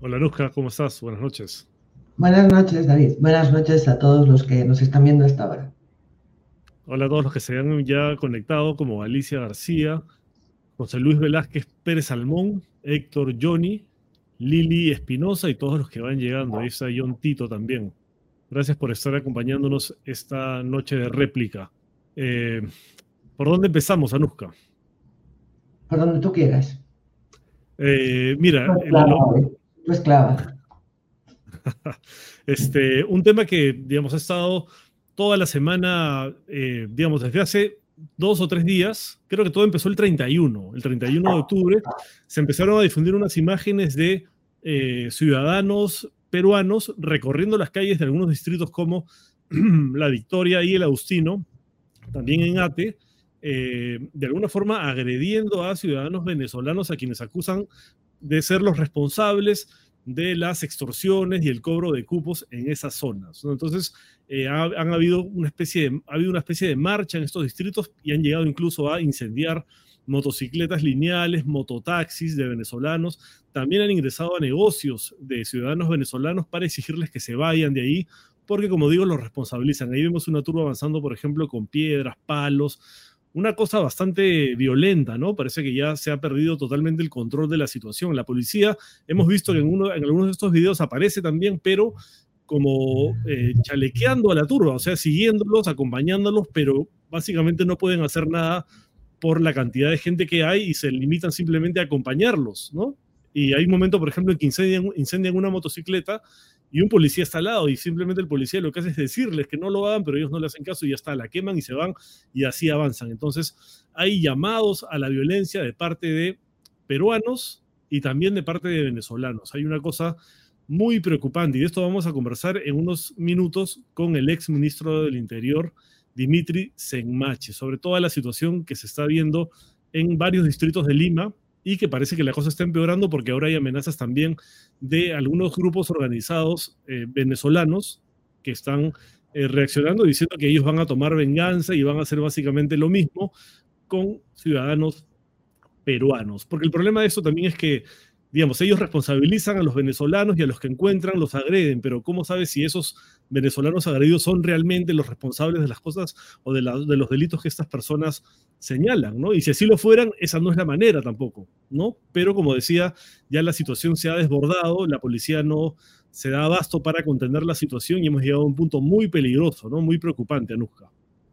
Hola Luzca, ¿cómo estás? Buenas noches. Buenas noches, David. Buenas noches a todos los que nos están viendo hasta ahora. Hola a todos los que se han ya conectado, como Alicia García, José Luis Velázquez Pérez Salmón, Héctor Johnny, Lili Espinosa y todos los que van llegando. Ahí está John Tito también. Gracias por estar acompañándonos esta noche de réplica. Eh, ¿Por dónde empezamos, Anuska? Por donde tú quieras. Mira, Tu esclava hoy. Tu esclava. un tema que, digamos, ha estado toda la semana, digamos, desde hace 2 o 3 días, creo que todo empezó el 31 de octubre, se empezaron a difundir unas imágenes de ciudadanos peruanos recorriendo las calles de algunos distritos como La Victoria y el Agustino, también en Ate, de alguna forma agrediendo a ciudadanos venezolanos a quienes acusan de ser los responsables de las extorsiones y el cobro de cupos en esas zonas, ¿no? Entonces, han habido ha habido una especie de marcha en estos distritos y han llegado incluso a incendiar motocicletas lineales, mototaxis de venezolanos. También han ingresado a negocios de ciudadanos venezolanos para exigirles que se vayan de ahí, porque como digo, los responsabilizan. Ahí vemos una turba avanzando, por ejemplo, con piedras, palos, una cosa bastante violenta, ¿no? Parece que ya se ha perdido totalmente el control de la situación. La policía, hemos visto que en algunos de estos videos aparece también, pero como chalequeando a la turba, o sea, siguiéndolos, acompañándolos, pero básicamente no pueden hacer nada por la cantidad de gente que hay y se limitan simplemente a acompañarlos, ¿no? Y hay un momento, por ejemplo, en que incendian una motocicleta y un policía está al lado y simplemente el policía lo que hace es decirles que no lo hagan, pero ellos no le hacen caso y ya está, la queman y se van y así avanzan. Entonces, hay llamados a la violencia de parte de peruanos y también de parte de venezolanos. Hay una cosa muy preocupante y de esto vamos a conversar en unos minutos con el ex ministro del Interior, Dimitri Senmache, sobre toda la situación que se está viendo en varios distritos de Lima y que parece que la cosa está empeorando porque ahora hay amenazas también de algunos grupos organizados venezolanos que están reaccionando diciendo que ellos van a tomar venganza y van a hacer básicamente lo mismo con ciudadanos peruanos. Porque el problema de esto también es que, digamos, ellos responsabilizan a los venezolanos y a los que encuentran los agreden, pero ¿cómo sabes si esos venezolanos agredidos son realmente los responsables de las cosas o de los delitos que estas personas señalan, ¿no? Y si así lo fueran, esa no es la manera tampoco, ¿no? Pero como decía, ya la situación se ha desbordado, la policía no se da abasto para contener la situación y hemos llegado a un punto muy peligroso, ¿no? Muy preocupante, Anuska.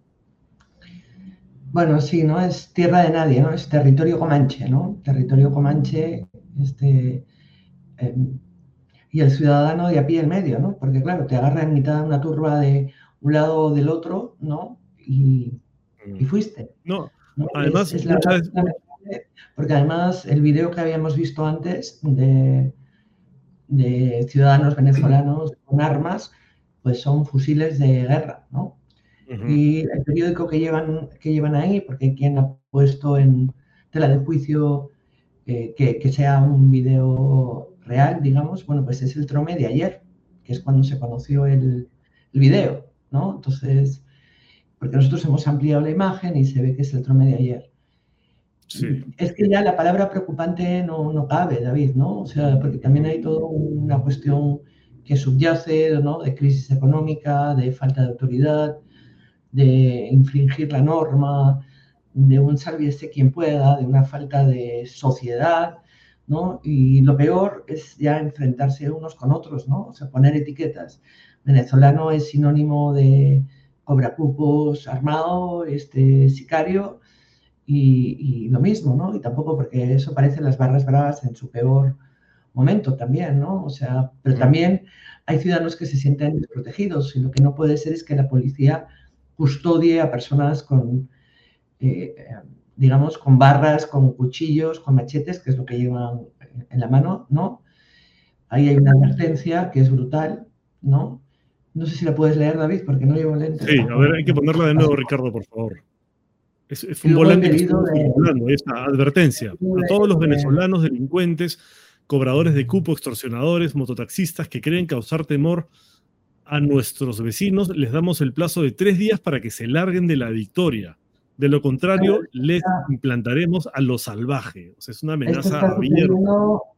Bueno, sí, ¿no? Es tierra de nadie, ¿no? Es territorio comanche, ¿no? Territorio comanche, este, eh, y el ciudadano de a pie en medio, ¿no? Porque claro, te agarra en mitad de una turba de un lado o del otro, ¿no? Y fuiste, No, ¿no? además, Es muchas veces, lamentable, porque además el video que habíamos visto antes de ciudadanos venezolanos con armas, pues son fusiles de guerra, ¿no? uh-huh. Y el periódico que llevan ahí, porque quien ha puesto en tela de juicio que sea un video real, digamos, bueno, pues es el Trome de ayer, que es cuando se conoció el video, ¿no? Entonces, porque nosotros hemos ampliado la imagen y se ve que es el Trome de ayer. Sí. Es que ya la palabra preocupante no cabe, David, ¿no? O sea, porque también hay toda una cuestión que subyace, ¿no? De crisis económica, de falta de autoridad, de infringir la norma, de un sálvese quien pueda, de una falta de sociedad, ¿no? Y lo peor es ya enfrentarse unos con otros, ¿no? O sea, poner etiquetas. Venezolano es sinónimo de cobracupos armado, sicario, y lo mismo, ¿no? Y tampoco porque eso parece las barras bravas en su peor momento también, ¿no? O sea, pero Uh-huh. también hay ciudadanos que se sienten desprotegidos y lo que no puede ser es que la policía custodie a personas con, eh, digamos, con barras, con cuchillos, con machetes, que es lo que llevan en la mano, ¿no? Ahí hay una advertencia que es brutal, ¿no? No sé si la puedes leer, David, porque no llevo lentes Sí, a ver, tampoco. hay que No. ponerla de nuevo, Ricardo, por favor. Es un Y luego el volante que pedido estuvo de, circulando, esta advertencia. A todos los de, venezolanos, delincuentes, cobradores de cupo, extorsionadores, mototaxistas que creen causar temor a nuestros vecinos, les damos el plazo de 3 días para que se larguen de la victoria. De lo contrario, les implantaremos a lo salvaje. O sea, es una esto amenaza está abierta. sucediendo,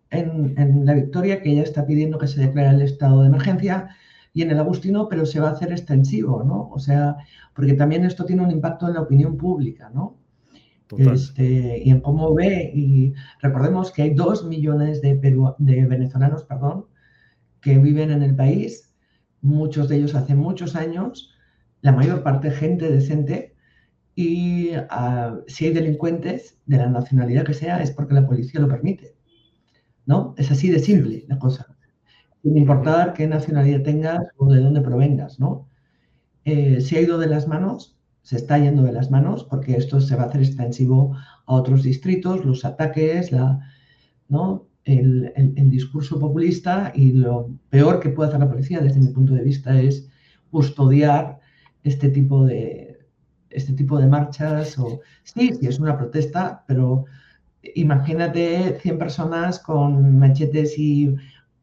en La Victoria, que ya está pidiendo que se declare el estado de emergencia, y en el Agustino, pero se va a hacer extensivo, ¿no? O sea, porque también esto tiene un impacto en la opinión pública, ¿no? Total. Y en cómo ve, y recordemos que hay 2 millones de venezolanos, perdón, que viven en el país, muchos de ellos hace muchos años, la mayor parte gente decente, y si hay delincuentes de la nacionalidad que sea, es porque la policía lo permite, ¿no? Es así de simple la cosa, sin importar qué nacionalidad tengas o de dónde provengas, ¿no? Se ha ido de las manos, se está yendo de las manos, porque esto se va a hacer extensivo a otros distritos, los ataques, ¿no? El discurso populista, y lo peor que puede hacer la policía, desde mi punto de vista, es custodiar este tipo de marchas. Sí, es una protesta, pero imagínate 100 personas con machetes y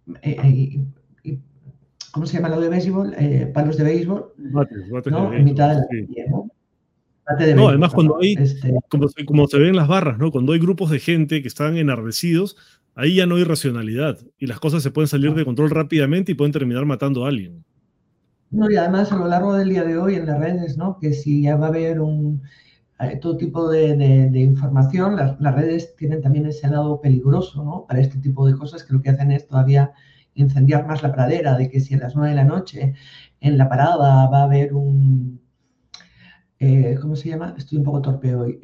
¿cómo se llama lo de béisbol? Palos de béisbol, Bates de ¿no? En béisbol, mitad de la sí. calle, ¿no? Bate de No, béisbol, además cuando perdón. hay, como se ve en las barras, ¿no? Cuando hay grupos de gente que están enardecidos, ahí ya no hay racionalidad y las cosas se pueden salir de control rápidamente y pueden terminar matando a alguien. No, y además a lo largo del día de hoy en las redes, ¿no? Que si ya va a haber todo tipo de información, las redes tienen también ese lado peligroso, ¿no? Para este tipo de cosas, que lo que hacen es todavía incendiar más la pradera, de que si a las 9 de la noche en la parada va a haber ¿cómo se llama? Estoy un poco torpe hoy.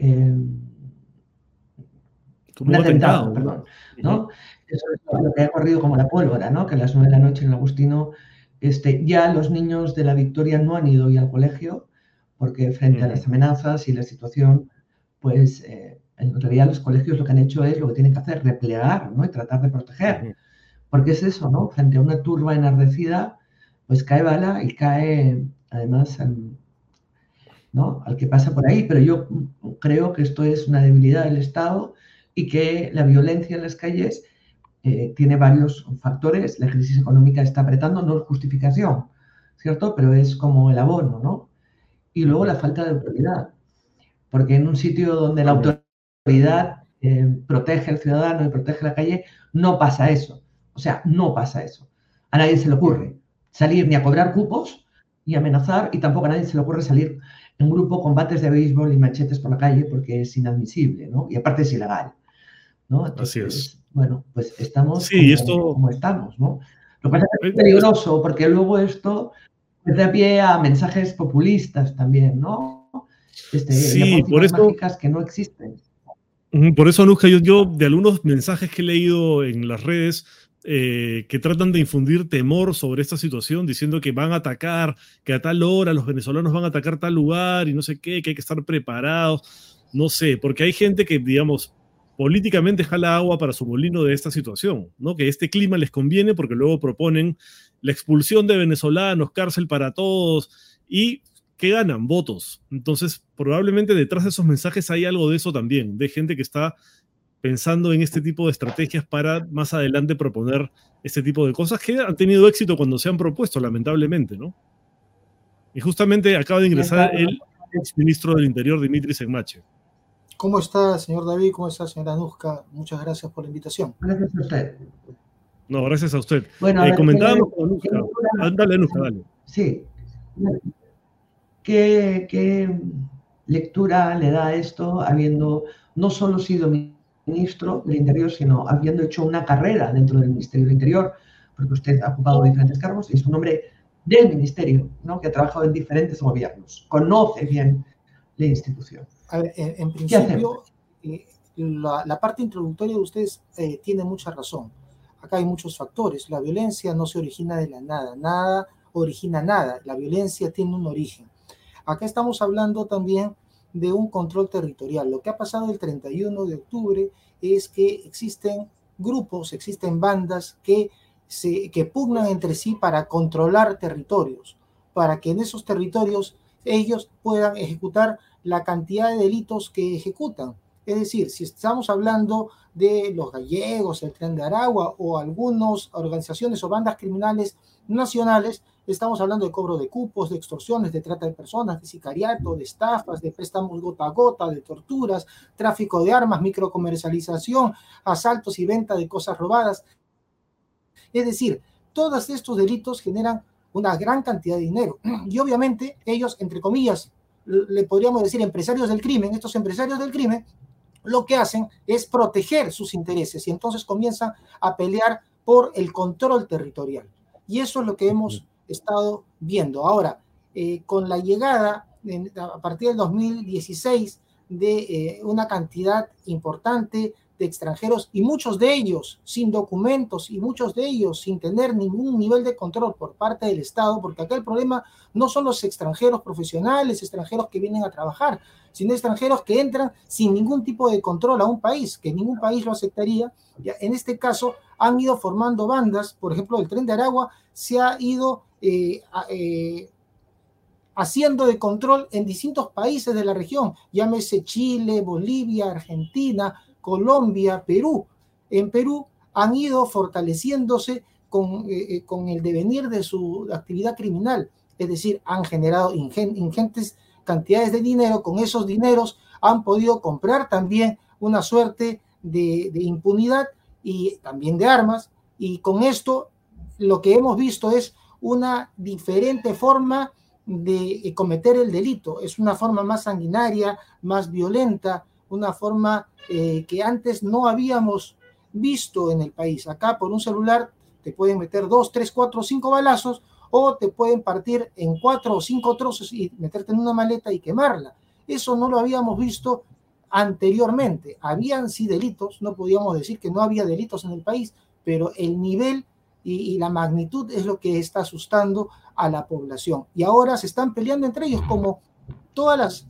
Como Un un atentado, atentado, perdón, ¿no? Eso es lo que ha corrido como la pólvora, ¿no? Que a las 9 de la noche en el Agustino, ya los niños de La Victoria no han ido hoy al colegio, porque frente a las amenazas y la situación, pues en realidad los colegios lo que han hecho es lo que tienen que hacer, replegar, ¿no? Y tratar de proteger. Porque es eso, ¿no? Frente a una turba enardecida, pues cae bala y cae, además, ¿no? Al que pasa por ahí. Pero yo creo que esto es una debilidad del Estado, y que la violencia en las calles tiene varios factores. La crisis económica está apretando, no es justificación, ¿cierto? Pero es como el abono, ¿no? Y luego la falta de autoridad, porque en un sitio donde la autoridad protege al ciudadano y protege la calle, no pasa eso. O sea, no pasa eso. A nadie se le ocurre salir ni a cobrar cupos y amenazar, y tampoco a nadie se le ocurre salir en grupo con bates de béisbol y machetes por la calle, porque es inadmisible, ¿no? Y aparte es ilegal, ¿no? Así es. Entonces, bueno, pues estamos Sí, esto como estamos, ¿no? Lo que pasa es que es peligroso, porque luego esto da pie a mensajes populistas también, ¿no? Y a sí, pócimas mágicas que no existen. Por eso, Anuska, yo de algunos mensajes que he leído en las redes que tratan de infundir temor sobre esta situación, diciendo que van a atacar, que a tal hora los venezolanos van a atacar tal lugar y no sé qué, que hay que estar preparados, no sé, porque hay gente que, digamos, políticamente jala agua para su molino de esta situación, ¿no? Que este clima les conviene porque luego proponen la expulsión de venezolanos, cárcel para todos, y ¿qué ganan? Votos. Entonces, probablemente detrás de esos mensajes hay algo de eso también, de gente que está pensando en este tipo de estrategias para más adelante proponer este tipo de cosas que han tenido éxito cuando se han propuesto, lamentablemente, ¿no? Y justamente acaba de ingresar el exministro del Interior, Dimitri Segmache. ¿Cómo está, señor David? ¿Cómo está, señora Anuska? Muchas gracias por la invitación. Gracias a usted. No, gracias a usted. Bueno, comentábamos con Anuska. Dale, Anuska, dale. Sí. ¿Qué lectura le da a esto, habiendo no solo sido ministro del Interior, sino habiendo hecho una carrera dentro del Ministerio del Interior, porque usted ha ocupado diferentes cargos y es un hombre del Ministerio, ¿no? Que ha trabajado en diferentes gobiernos, conoce bien la institución? A ver, en principio, la parte introductoria de ustedes tiene mucha razón. Acá hay muchos factores. La violencia no se origina de la nada. Nada origina nada. La violencia tiene un origen. Acá estamos hablando también de un control territorial. Lo que ha pasado el 31 de octubre es que existen grupos, existen bandas que pugnan entre sí para controlar territorios, para que en esos territorios ellos puedan ejecutar la cantidad de delitos que ejecutan. Es decir, si estamos hablando de los gallegos, el Tren de Aragua o algunas organizaciones o bandas criminales nacionales, Estamos hablando de cobro de cupos, de extorsiones, de trata de personas, de sicariato, de estafas, de préstamos gota a gota, de torturas, tráfico de armas, microcomercialización, asaltos y venta de cosas robadas. Es decir, todos estos delitos generan una gran cantidad de dinero. Y obviamente ellos, entre comillas, le podríamos decir empresarios del crimen, estos empresarios del crimen, lo que hacen es proteger sus intereses y entonces comienzan a pelear por el control territorial. Y eso es lo que hemos estado viendo. Ahora, con la llegada a partir del 2016 de una cantidad importante de extranjeros y muchos de ellos sin documentos y muchos de ellos sin tener ningún nivel de control por parte del Estado, porque acá el problema no son los extranjeros profesionales, extranjeros que vienen a trabajar, sino extranjeros que entran sin ningún tipo de control a un país, que ningún país lo aceptaría. En este caso han ido formando bandas, por ejemplo el Tren de Aragua se ha ido haciendo de control en distintos países de la región, llámese Chile, Bolivia, Argentina, Colombia, Perú. En Perú han ido fortaleciéndose con el devenir de su actividad criminal, es decir, han generado ingentes cantidades de dinero. Con esos dineros han podido comprar también una suerte de impunidad y también de armas, y con esto lo que hemos visto es una diferente forma de cometer el delito, es una forma más sanguinaria, más violenta, una forma que antes no habíamos visto en el país. Acá por un celular te pueden meter 2, 3, 4, 5 balazos o te pueden partir en 4 o 5 trozos y meterte en una maleta y quemarla. Eso no lo habíamos visto anteriormente. Habían sí delitos, no podíamos decir que no había delitos en el país, pero el nivel y la magnitud es lo que está asustando a la población. Y ahora se están peleando entre ellos, como todas las...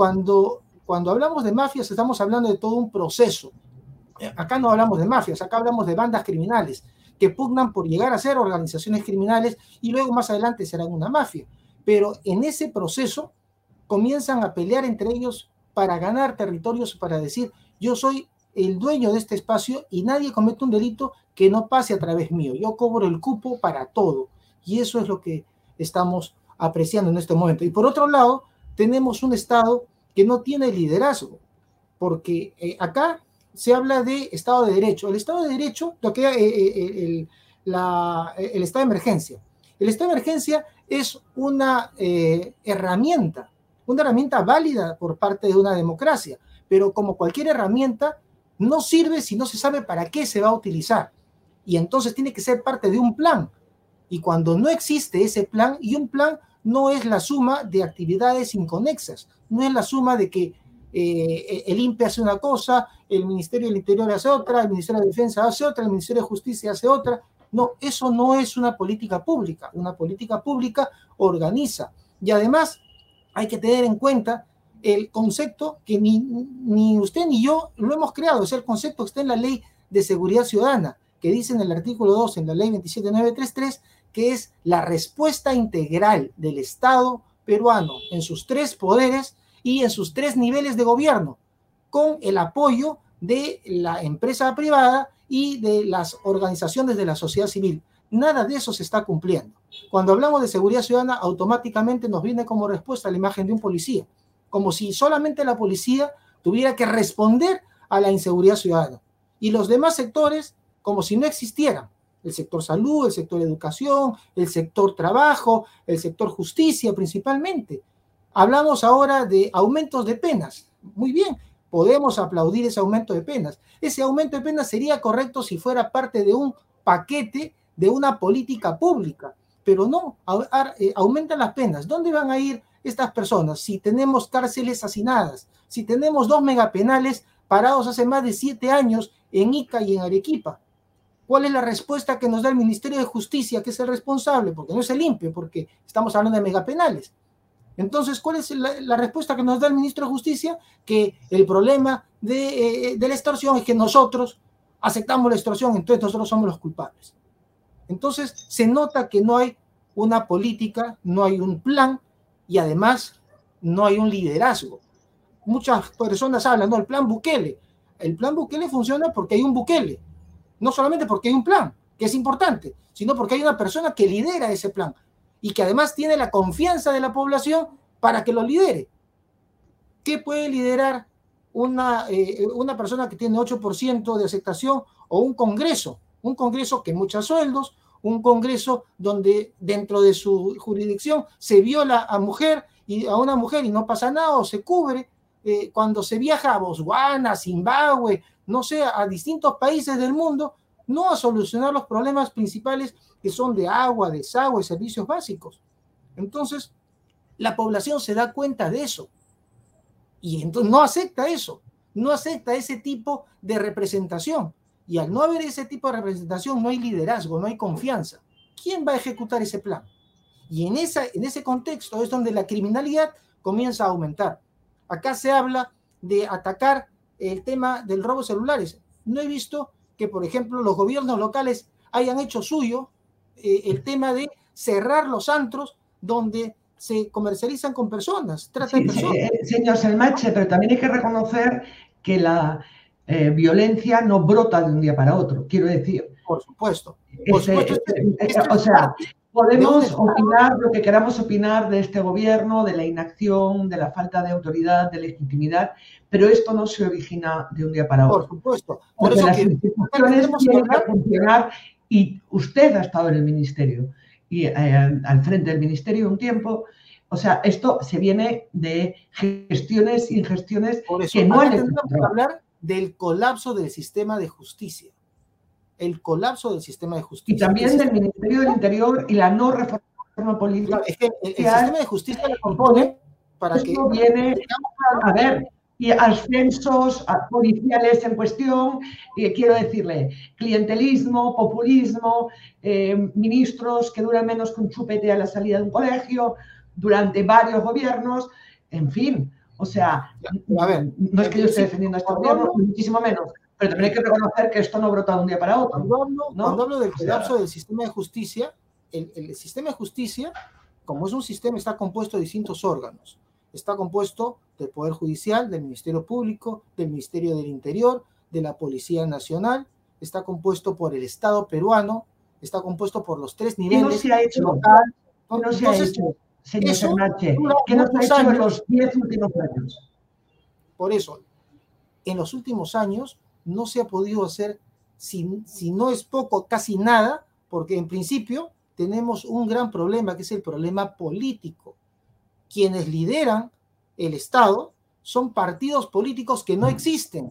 Cuando hablamos de mafias estamos hablando de todo un proceso. Acá no hablamos de mafias, acá hablamos de bandas criminales que pugnan por llegar a ser organizaciones criminales y luego más adelante serán una mafia. Pero en ese proceso comienzan a pelear entre ellos para ganar territorios, para decir, yo soy el dueño de este espacio y nadie comete un delito que no pase a través mío. Yo cobro el cupo para todo. Y eso es lo que estamos apreciando en este momento. Y por otro lado, tenemos un Estado que no tiene liderazgo, porque acá se habla de Estado de Derecho. El Estado de Derecho, lo que el Estado de Emergencia. El Estado de Emergencia es una herramienta válida por parte de una democracia, pero como cualquier herramienta, no sirve si no se sabe para qué se va a utilizar. Y entonces tiene que ser parte de un plan. Y cuando no existe ese plan, y un plan no es la suma de actividades inconexas, no es la suma de que el INPE hace una cosa, el Ministerio del Interior hace otra, el Ministerio de Defensa hace otra, el Ministerio de Justicia hace otra. No, eso no es una política pública. Una política pública organiza. Y además hay que tener en cuenta el concepto que ni usted ni yo lo hemos creado, es el concepto que está en la Ley de Seguridad Ciudadana, que dice en el artículo 2, en la Ley 27933, que es la respuesta integral del Estado peruano en sus 3 poderes y en sus 3 niveles de gobierno, con el apoyo de la empresa privada y de las organizaciones de la sociedad civil. Nada de eso se está cumpliendo. Cuando hablamos de seguridad ciudadana, automáticamente nos viene como respuesta la imagen de un policía, como si solamente la policía tuviera que responder a la inseguridad ciudadana. Y los demás sectores, como si no existieran. El sector salud, el sector educación, el sector trabajo, el sector justicia principalmente. Hablamos ahora de aumentos de penas. Muy bien, podemos aplaudir ese aumento de penas. Ese aumento de penas sería correcto si fuera parte de un paquete de una política pública, pero no, aumentan las penas. ¿Dónde van a ir estas personas si tenemos cárceles hacinadas, si tenemos 2 megapenales parados hace más de 7 años en Ica y en Arequipa? ¿Cuál es la respuesta que nos da el Ministerio de Justicia, que es el responsable? Porque no es el INPE, porque estamos hablando de megapenales. Entonces, ¿cuál es la respuesta que nos da el Ministro de Justicia? Que el problema de la extorsión es que nosotros aceptamos la extorsión, entonces nosotros somos los culpables. Entonces, se nota que no hay una política, no hay un plan y además no hay un liderazgo. Muchas personas hablan, no, el plan Bukele. El plan Bukele funciona porque hay un Bukele. No solamente porque hay un plan, que es importante, sino porque hay una persona que lidera ese plan. y que además tiene la confianza de la población para que lo lidere. ¿Qué puede liderar una persona que tiene 8% de aceptación o un congreso que mucha sueldos, un congreso donde dentro de su jurisdicción se viola a una mujer y no pasa nada o se cubre? Cuando se viaja a Botswana, Zimbabue, no sé, a distintos países del mundo, no a solucionar los problemas principales que son de agua, desagüe, servicios básicos. Entonces, la población se da cuenta de eso y entonces no acepta eso, no acepta ese tipo de representación. Y al no haber ese tipo de representación no hay liderazgo, no hay confianza. ¿Quién va a ejecutar ese plan? Y en ese contexto es donde la criminalidad comienza a aumentar. Acá se habla de atacar el tema del robo de celulares. No he visto que, por ejemplo, los gobiernos locales hayan hecho suyo el tema de cerrar los antros donde se comercializan con personas, trata de personas. Señor Selmache, pero también hay que reconocer que la violencia no brota de un día para otro, quiero decir. Por supuesto. O sea, podemos opinar lo que queramos opinar de este gobierno, de la inacción, de la falta de autoridad, de legitimidad, pero esto no se origina de un día para otro. Por supuesto. Por eso las instituciones tienen que funcionar y usted ha estado en el ministerio y al frente del ministerio un tiempo. O sea, esto se viene de gestiones y gestiones que no han hecho. Tenemos que hablar del colapso del sistema de justicia. El colapso del sistema de justicia. Y también del Ministerio del Interior y la no reforma política. Claro, es que el sistema de justicia lo compone para que... viene, a ver, y ascensos policiales en cuestión, quiero decirle, clientelismo, populismo, ministros que duran menos que un chupete a la salida de un colegio, durante varios gobiernos, en fin, o sea, a ver, no es que yo esté defendiendo a este gobierno, muchísimo menos, pero también hay que reconocer que esto no brota de un día para otro. Cuando hablo del colapso del sistema de justicia, el sistema de justicia, como es un sistema, está compuesto de distintos órganos. Está compuesto del Poder Judicial, del Ministerio Público, del Ministerio del Interior, de la Policía Nacional, está compuesto por el Estado peruano, está compuesto por los 3 niveles. ¿Qué no se ha hecho? Local. ¿Qué no se ha hecho, señor Selmache? ¿Qué no se ha hecho en los 10 últimos años? Por eso, en los últimos años no se ha podido hacer, si no es poco, casi nada, porque en principio tenemos un gran problema, que es el problema político. Quienes lideran el Estado son partidos políticos que no existen.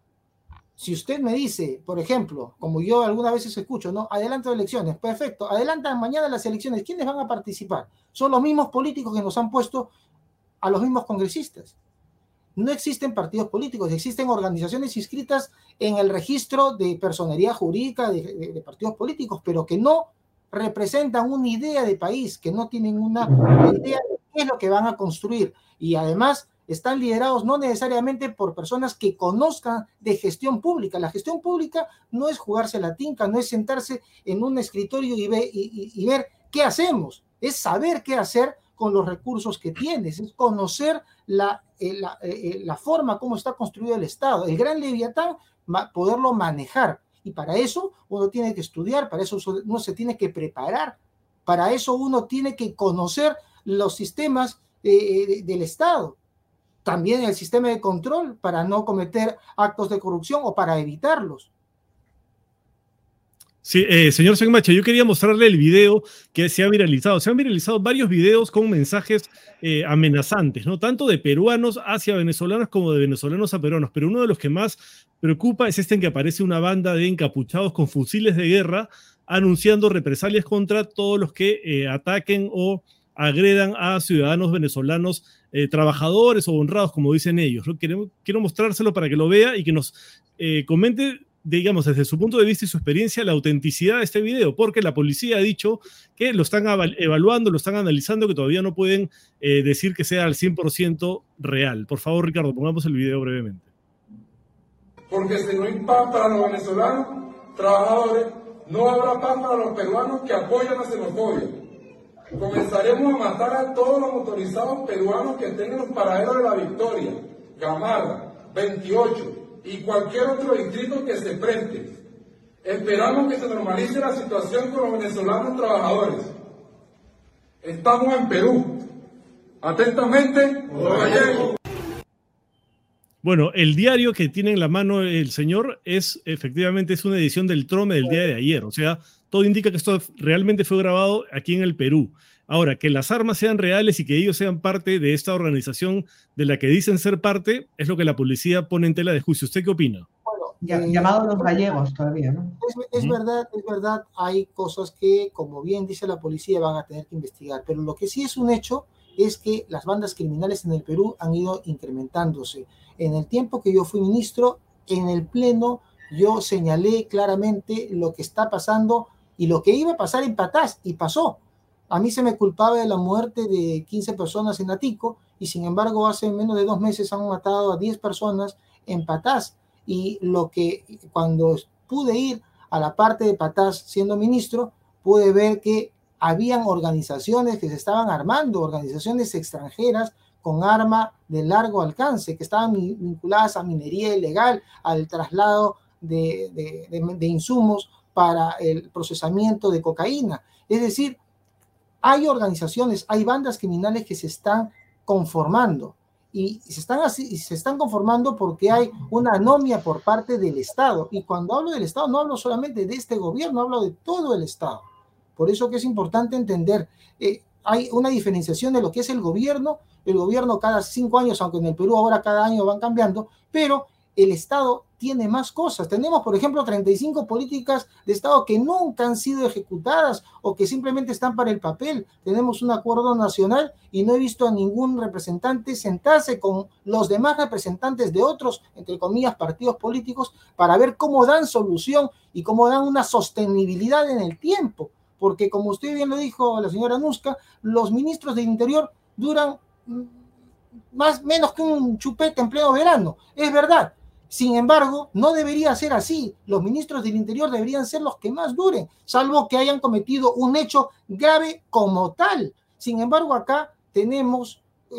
Si usted me dice, por ejemplo, como yo algunas veces escucho, ¿no? Adelanto elecciones, perfecto, adelantan mañana las elecciones, ¿quiénes van a participar? Son los mismos políticos que nos han puesto a los mismos congresistas. No existen partidos políticos, existen organizaciones inscritas en el registro de personería jurídica de partidos políticos, pero que no representan una idea de país, que no tienen una idea de qué es lo que van a construir. Y además están liderados no necesariamente por personas que conozcan de gestión pública. La gestión pública no es jugarse la tinca, no es sentarse en un escritorio y ver qué hacemos, es saber qué hacer con los recursos que tienes, es conocer la forma como está construido el Estado. El gran Leviatán, poderlo manejar. Y para eso uno tiene que estudiar, para eso uno se tiene que preparar, para eso uno tiene que conocer los sistemas del Estado. También el sistema de control para no cometer actos de corrupción o para evitarlos. Sí, señor Selmache, yo quería mostrarle el video que se ha viralizado. Se han viralizado varios videos con mensajes amenazantes, ¿no? Tanto de peruanos hacia venezolanos como de venezolanos a peruanos. Pero uno de los que más preocupa es este en que aparece una banda de encapuchados con fusiles de guerra anunciando represalias contra todos los que ataquen o agredan a ciudadanos venezolanos trabajadores o honrados, como dicen ellos, ¿no? Quiero mostrárselo para que lo vea y que nos comente, digamos, desde su punto de vista y su experiencia, la autenticidad de este video, porque la policía ha dicho que lo están evaluando, lo están analizando, que todavía no pueden decir que sea al 100% real. Por favor, Ricardo, pongamos el video brevemente. Porque si no hay paz para los venezolanos trabajadores, no habrá paz para los peruanos que apoyan la xenofobia. Comenzaremos a matar a todos los motorizados peruanos que estén en los paraderos de La Victoria, Gamarra, 28 y cualquier otro distrito que se preste. Esperamos que se normalice la situación con los venezolanos trabajadores. Estamos en Perú. Atentamente, los gallegos. Bueno, el diario que tiene en la mano el señor efectivamente es una edición del Trome del día de ayer. O sea, todo indica que esto realmente fue grabado aquí en el Perú. Ahora, que las armas sean reales y que ellos sean parte de esta organización de la que dicen ser parte, es lo que la policía pone en tela de juicio. ¿Usted qué opina? Bueno, llamados los gallegos todavía, ¿no? Es verdad, hay cosas que, como bien dice la policía, van a tener que investigar, pero lo que sí es un hecho es que las bandas criminales en el Perú han ido incrementándose. En el tiempo que yo fui ministro, en el Pleno, yo señalé claramente lo que está pasando y lo que iba a pasar en Patás, y pasó. A mí se me culpaba de la muerte de 15 personas en Atico, y sin embargo hace menos de 2 meses han matado a 10 personas en Patás. Y cuando pude ir a la parte de Patás siendo ministro, pude ver que habían organizaciones que se estaban armando, organizaciones extranjeras con arma de largo alcance, que estaban vinculadas a minería ilegal, al traslado de insumos para el procesamiento de cocaína. Es decir, hay organizaciones, hay bandas criminales que se están conformando. Y se están conformando porque hay una anomia por parte del Estado. Y cuando hablo del Estado, no hablo solamente de este gobierno, hablo de todo el Estado. Por eso que es importante entender, hay una diferenciación de lo que es el gobierno cada 5 años, aunque en el Perú ahora cada año van cambiando, pero el Estado tiene más cosas. Tenemos, por ejemplo, 35 políticas de Estado que nunca han sido ejecutadas o que simplemente están para el papel. Tenemos un acuerdo nacional y no he visto a ningún representante sentarse con los demás representantes de otros, entre comillas, partidos políticos para ver cómo dan solución y cómo dan una sostenibilidad en el tiempo. Porque, como usted bien lo dijo, la señora Nusca, los ministros del Interior duran menos que un chupete en pleno verano. Es verdad. Sin embargo, no debería ser así. Los ministros del Interior deberían ser los que más duren, salvo que hayan cometido un hecho grave como tal. Sin embargo, acá tenemos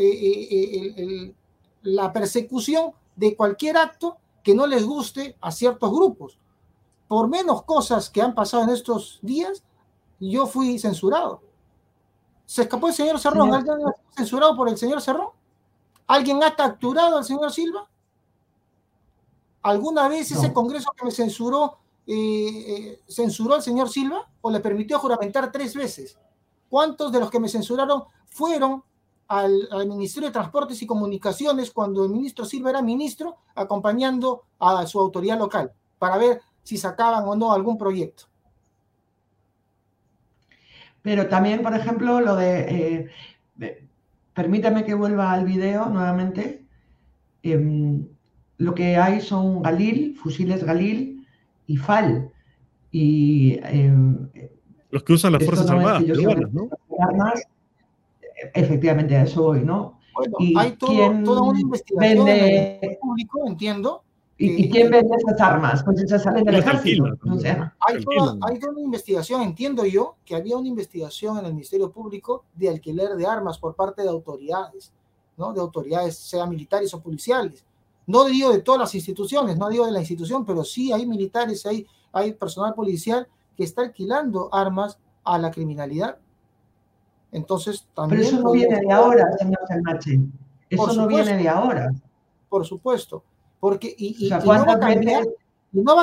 la persecución de cualquier acto que no les guste a ciertos grupos. Por menos cosas que han pasado en estos días, yo fui censurado. ¿Se escapó el señor Cerrón? ¿Alguien ha sido censurado por el señor Cerrón? ¿Alguien ha capturado al señor Silva? ¿Alguna vez ese Congreso que me censuró al señor Silva o le permitió juramentar 3 veces? ¿Cuántos de los que me censuraron fueron al Ministerio de Transportes y Comunicaciones cuando el ministro Silva era ministro, acompañando a su autoridad local para ver si sacaban o no algún proyecto? Pero también, por ejemplo, lo permítame que vuelva al video nuevamente. Lo que hay son Galil, fusiles Galil y FAL. Y los que usan las Fuerzas Armadas peruanas, ¿no? Armas, efectivamente, a eso voy, ¿no? Bueno, y hay toda una investigación en el público, entiendo. ¿Y quién vende esas armas? Pues esas salen del ejército. O sea, hay toda una investigación, entiendo yo, que había una investigación en el Ministerio Público de alquiler de armas por parte de autoridades, ¿no? De autoridades, sea militares o policiales. No digo de todas las instituciones, no digo de la institución, pero sí hay militares, hay personal policial que está alquilando armas a la criminalidad. Entonces, también... Pero eso no viene de ahora, señor Selmache. Eso no viene de ahora. Por supuesto. Porque, no va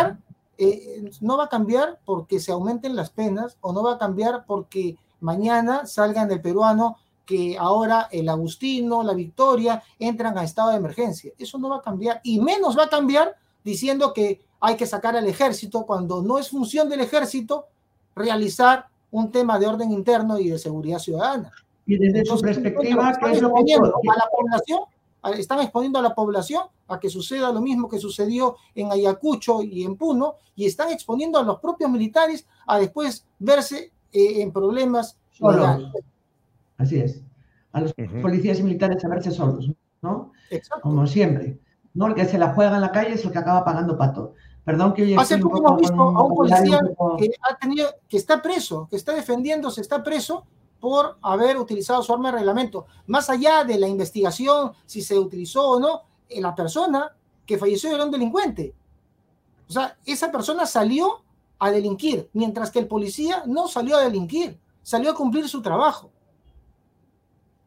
a cambiar porque se aumenten las penas, o no va a cambiar porque mañana salgan del peruano que ahora el Agustino, la Victoria, entran a estado de emergencia. Eso no va a cambiar, y menos va a cambiar diciendo que hay que sacar al ejército cuando no es función del ejército realizar un tema de orden interno y de seguridad ciudadana. Y desde su perspectiva, ¿qué es lo que a la población? Están exponiendo a la población a que suceda lo mismo que sucedió en Ayacucho y en Puno, y están exponiendo a los propios militares a después verse en problemas legales. Así es. A los policías y militares a verse solos, ¿no? Exacto. Como siempre. ¿No? El que se la juega en la calle es el que acaba pagando pato. Perdón que hoy hace poco hemos visto a un policía que está preso, que está defendiéndose, está preso por haber utilizado su arma de reglamento. Más allá de la investigación, si se utilizó o no, la persona que falleció era un delincuente. O sea, esa persona salió a delinquir, mientras que el policía no salió a delinquir, salió a cumplir su trabajo.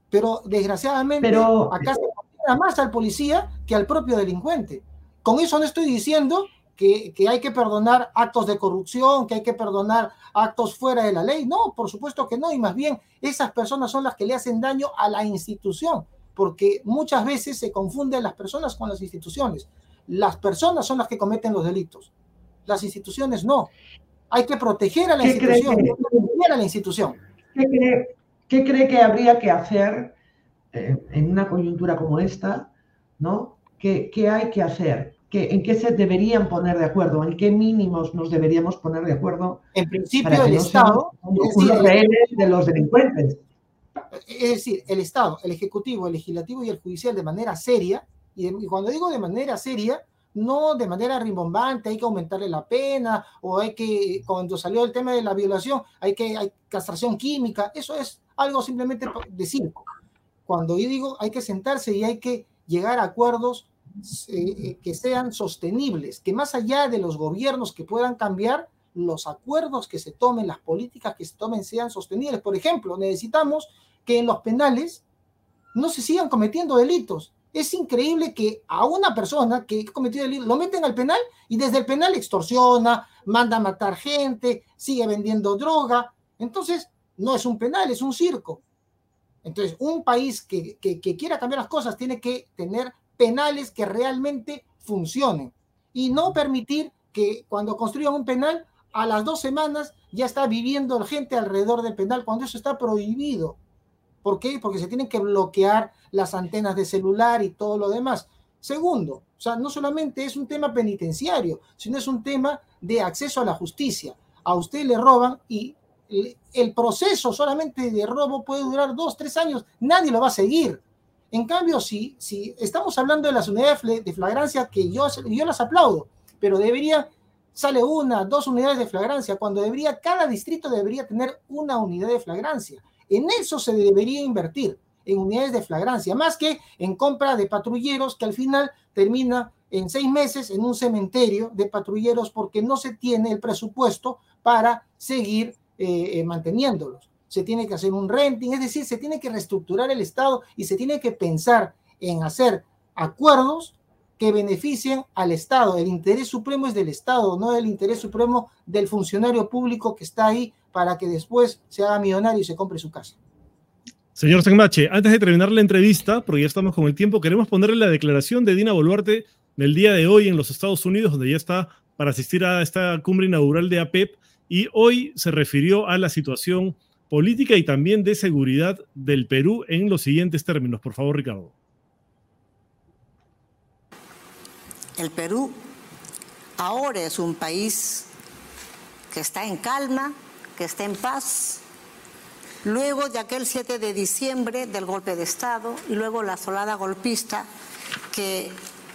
Pero desgraciadamente acá se considera más al policía que al propio delincuente. Con eso no estoy diciendo que hay que perdonar actos de corrupción, que hay que perdonar actos fuera de la ley. No, por supuesto que no, y más bien esas personas son las que le hacen daño a la institución, porque muchas veces se confunden las personas con las instituciones. Las personas son las que cometen los delitos, las instituciones no. Hay que proteger a la institución. ¿Qué cree que habría que hacer en una coyuntura como esta, ¿no? ¿Qué hay que hacer? ¿En qué se deberían poner de acuerdo? ¿En qué mínimos nos deberíamos poner de acuerdo? En principio, el Estado, los rehenes de los delincuentes. Es decir, el Estado, el Ejecutivo, el Legislativo y el Judicial de manera seria, y cuando digo de manera seria, no de manera rimbombante, hay que aumentarle la pena, o hay que, cuando salió el tema de la violación, hay castración química, eso es algo simplemente de circo. Cuando yo digo hay que sentarse y hay que llegar a acuerdos que sean sostenibles, que más allá de los gobiernos que puedan cambiar, los acuerdos que se tomen, las políticas que se tomen sean sostenibles. Por ejemplo, necesitamos que en los penales no se sigan cometiendo delitos. Es increíble que a una persona que ha cometido delito lo meten al penal y desde el penal extorsiona, manda a matar gente, sigue vendiendo droga. Entonces, no es un penal, es un circo. Entonces, un país que quiera cambiar las cosas tiene que tener penales que realmente funcionen y no permitir que cuando construyan un penal, a las 2 semanas ya está viviendo gente alrededor del penal, cuando eso está prohibido. ¿Por qué? Porque se tienen que bloquear las antenas de celular y todo lo demás. Segundo, o sea, no solamente es un tema penitenciario, sino es un tema de acceso a la justicia. A usted le roban y el proceso solamente de robo puede durar 2, 3 años, nadie lo va a seguir. En cambio, si estamos hablando de las unidades de flagrancia, que yo las aplaudo, pero sale 1, 2 unidades de flagrancia, cuando cada distrito debería tener una unidad de flagrancia. En eso se debería invertir, en unidades de flagrancia, más que en compra de patrulleros que al final termina en 6 meses en un cementerio de patrulleros porque no se tiene el presupuesto para seguir manteniéndolos. Se tiene que hacer un renting, es decir, se tiene que reestructurar el Estado y se tiene que pensar en hacer acuerdos que beneficien al Estado. El interés supremo es del Estado, no el interés supremo del funcionario público que está ahí para que después se haga millonario y se compre su casa. Señor Sanmache, antes de terminar la entrevista, porque ya estamos con el tiempo, queremos ponerle la declaración de Dina Boluarte del día de hoy en los Estados Unidos, donde ya está para asistir a esta cumbre inaugural de APEP, y hoy se refirió a la situación política y también de seguridad del Perú en los siguientes términos. Por favor, Ricardo. El Perú ahora es un país que está en calma, que está en paz, luego de aquel 7 de diciembre del golpe de Estado y luego la solada golpista que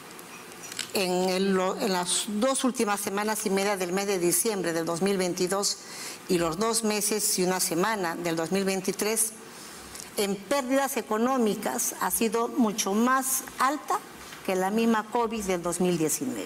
en las 2 últimas semanas y media del mes de diciembre del 2022 y los 2 meses y 1 semana del 2023, en pérdidas económicas ha sido mucho más alta que la misma COVID del 2019.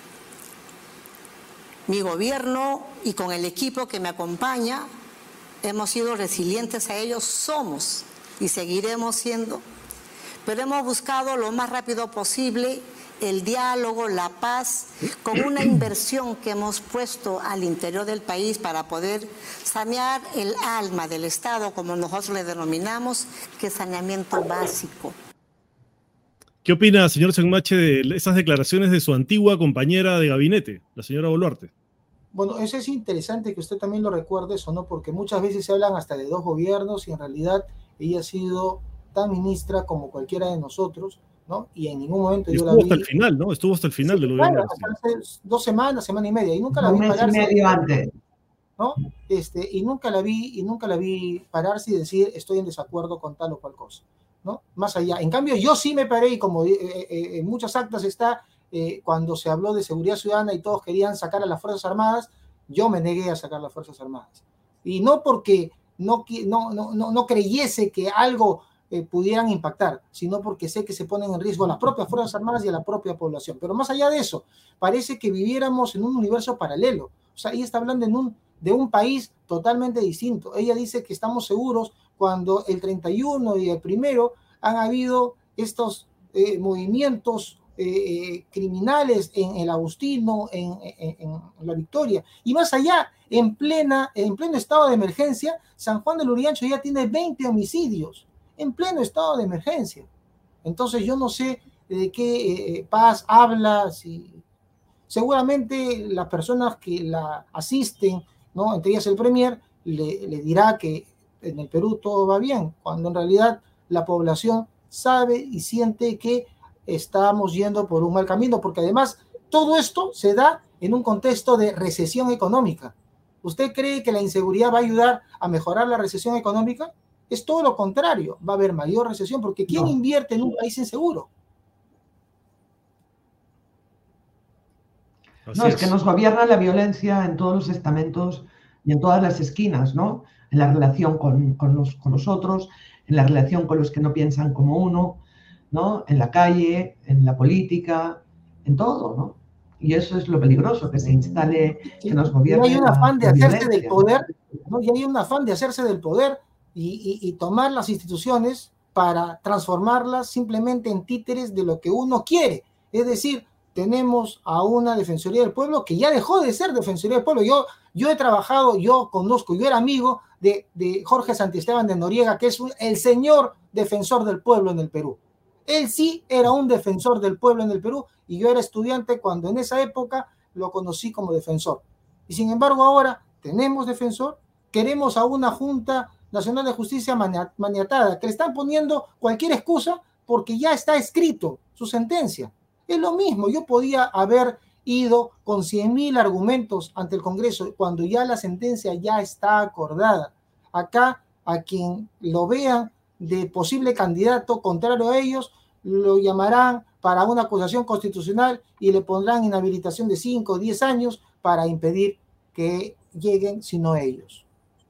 Mi gobierno y con el equipo que me acompaña hemos sido resilientes a ellos, somos y seguiremos siendo, pero hemos buscado lo más rápido posible el diálogo, la paz, con una inversión que hemos puesto al interior del país para poder sanear el alma del Estado, como nosotros le denominamos, que es saneamiento básico. ¿Qué opina, señor Sanmache, de esas declaraciones de su antigua compañera de gabinete, la señora Boluarte? Bueno, eso es interesante que usted también lo recuerde, eso, ¿no? Porque muchas veces se hablan hasta de 2 gobiernos y en realidad ella ha sido tan ministra como cualquiera de nosotros, ¿no? Y en ningún momento yo la vi. Estuvo hasta el final, ¿no? Estuvo hasta el final del gobierno. Claro, hace 2 semanas, semana y media, y nunca la vi pararse. Un mes y medio antes. ¿No? Y nunca la vi pararse y decir estoy en desacuerdo con tal o cual cosa, ¿no? Más allá. En cambio, yo sí me paré y como en muchas actas está, cuando se habló de seguridad ciudadana y todos querían sacar a las Fuerzas Armadas, yo me negué a sacar las Fuerzas Armadas. Y no porque no creyese que algo pudieran impactar, sino porque sé que se ponen en riesgo a las propias Fuerzas Armadas y a la propia población. Pero más allá de eso, parece que viviéramos en un universo paralelo. O sea, ella está hablando de un país totalmente distinto. Ella dice que estamos seguros cuando el 31 y el 1 han habido estos movimientos criminales en el Agustino, en la Victoria, y más allá, en pleno estado de emergencia, San Juan del Urigancho ya tiene 20 homicidios, en pleno estado de emergencia. Entonces yo no sé de qué Paz habla, seguramente las personas que la asisten, ¿no?, entre ellas el Premier, le dirá que en el Perú todo va bien, cuando en realidad la población sabe y siente que estamos yendo por un mal camino, porque además todo esto se da en un contexto de recesión económica. ¿Usted cree que la inseguridad va a ayudar a mejorar la recesión económica? Es todo lo contrario, va a haber mayor recesión, porque ¿quién invierte en un país inseguro? No, es que nos gobierna la violencia en todos los estamentos y en todas las esquinas, ¿no? En la relación con los otros, en la relación con los que no piensan como uno, ¿no? En la calle, en la política, en todo, ¿no? Y eso es lo peligroso, que se instale, que nos gobierne. Y hay un afán de hacerse del poder, ¿no? Y hay un afán de hacerse del poder y tomar las instituciones para transformarlas simplemente en títeres de lo que uno quiere. Es decir, tenemos a una Defensoría del Pueblo que ya dejó de ser Defensoría del Pueblo. Yo he trabajado, yo conozco, yo era amigo de Jorge Santisteban de Noriega, que es el señor defensor del pueblo en el Perú. Él sí era un defensor del pueblo en el Perú y yo era estudiante cuando en esa época lo conocí como defensor. Y sin embargo ahora tenemos defensor, queremos a una Junta Nacional de Justicia maniatada, que le están poniendo cualquier excusa porque ya está escrito su sentencia. Es lo mismo, yo podía haber ido con 100.000 argumentos ante el Congreso cuando ya la sentencia ya está acordada. Acá, a quien lo vean de posible candidato contrario a ellos, lo llamarán para una acusación constitucional y le pondrán inhabilitación de 5 o 10 años para impedir que lleguen sino ellos.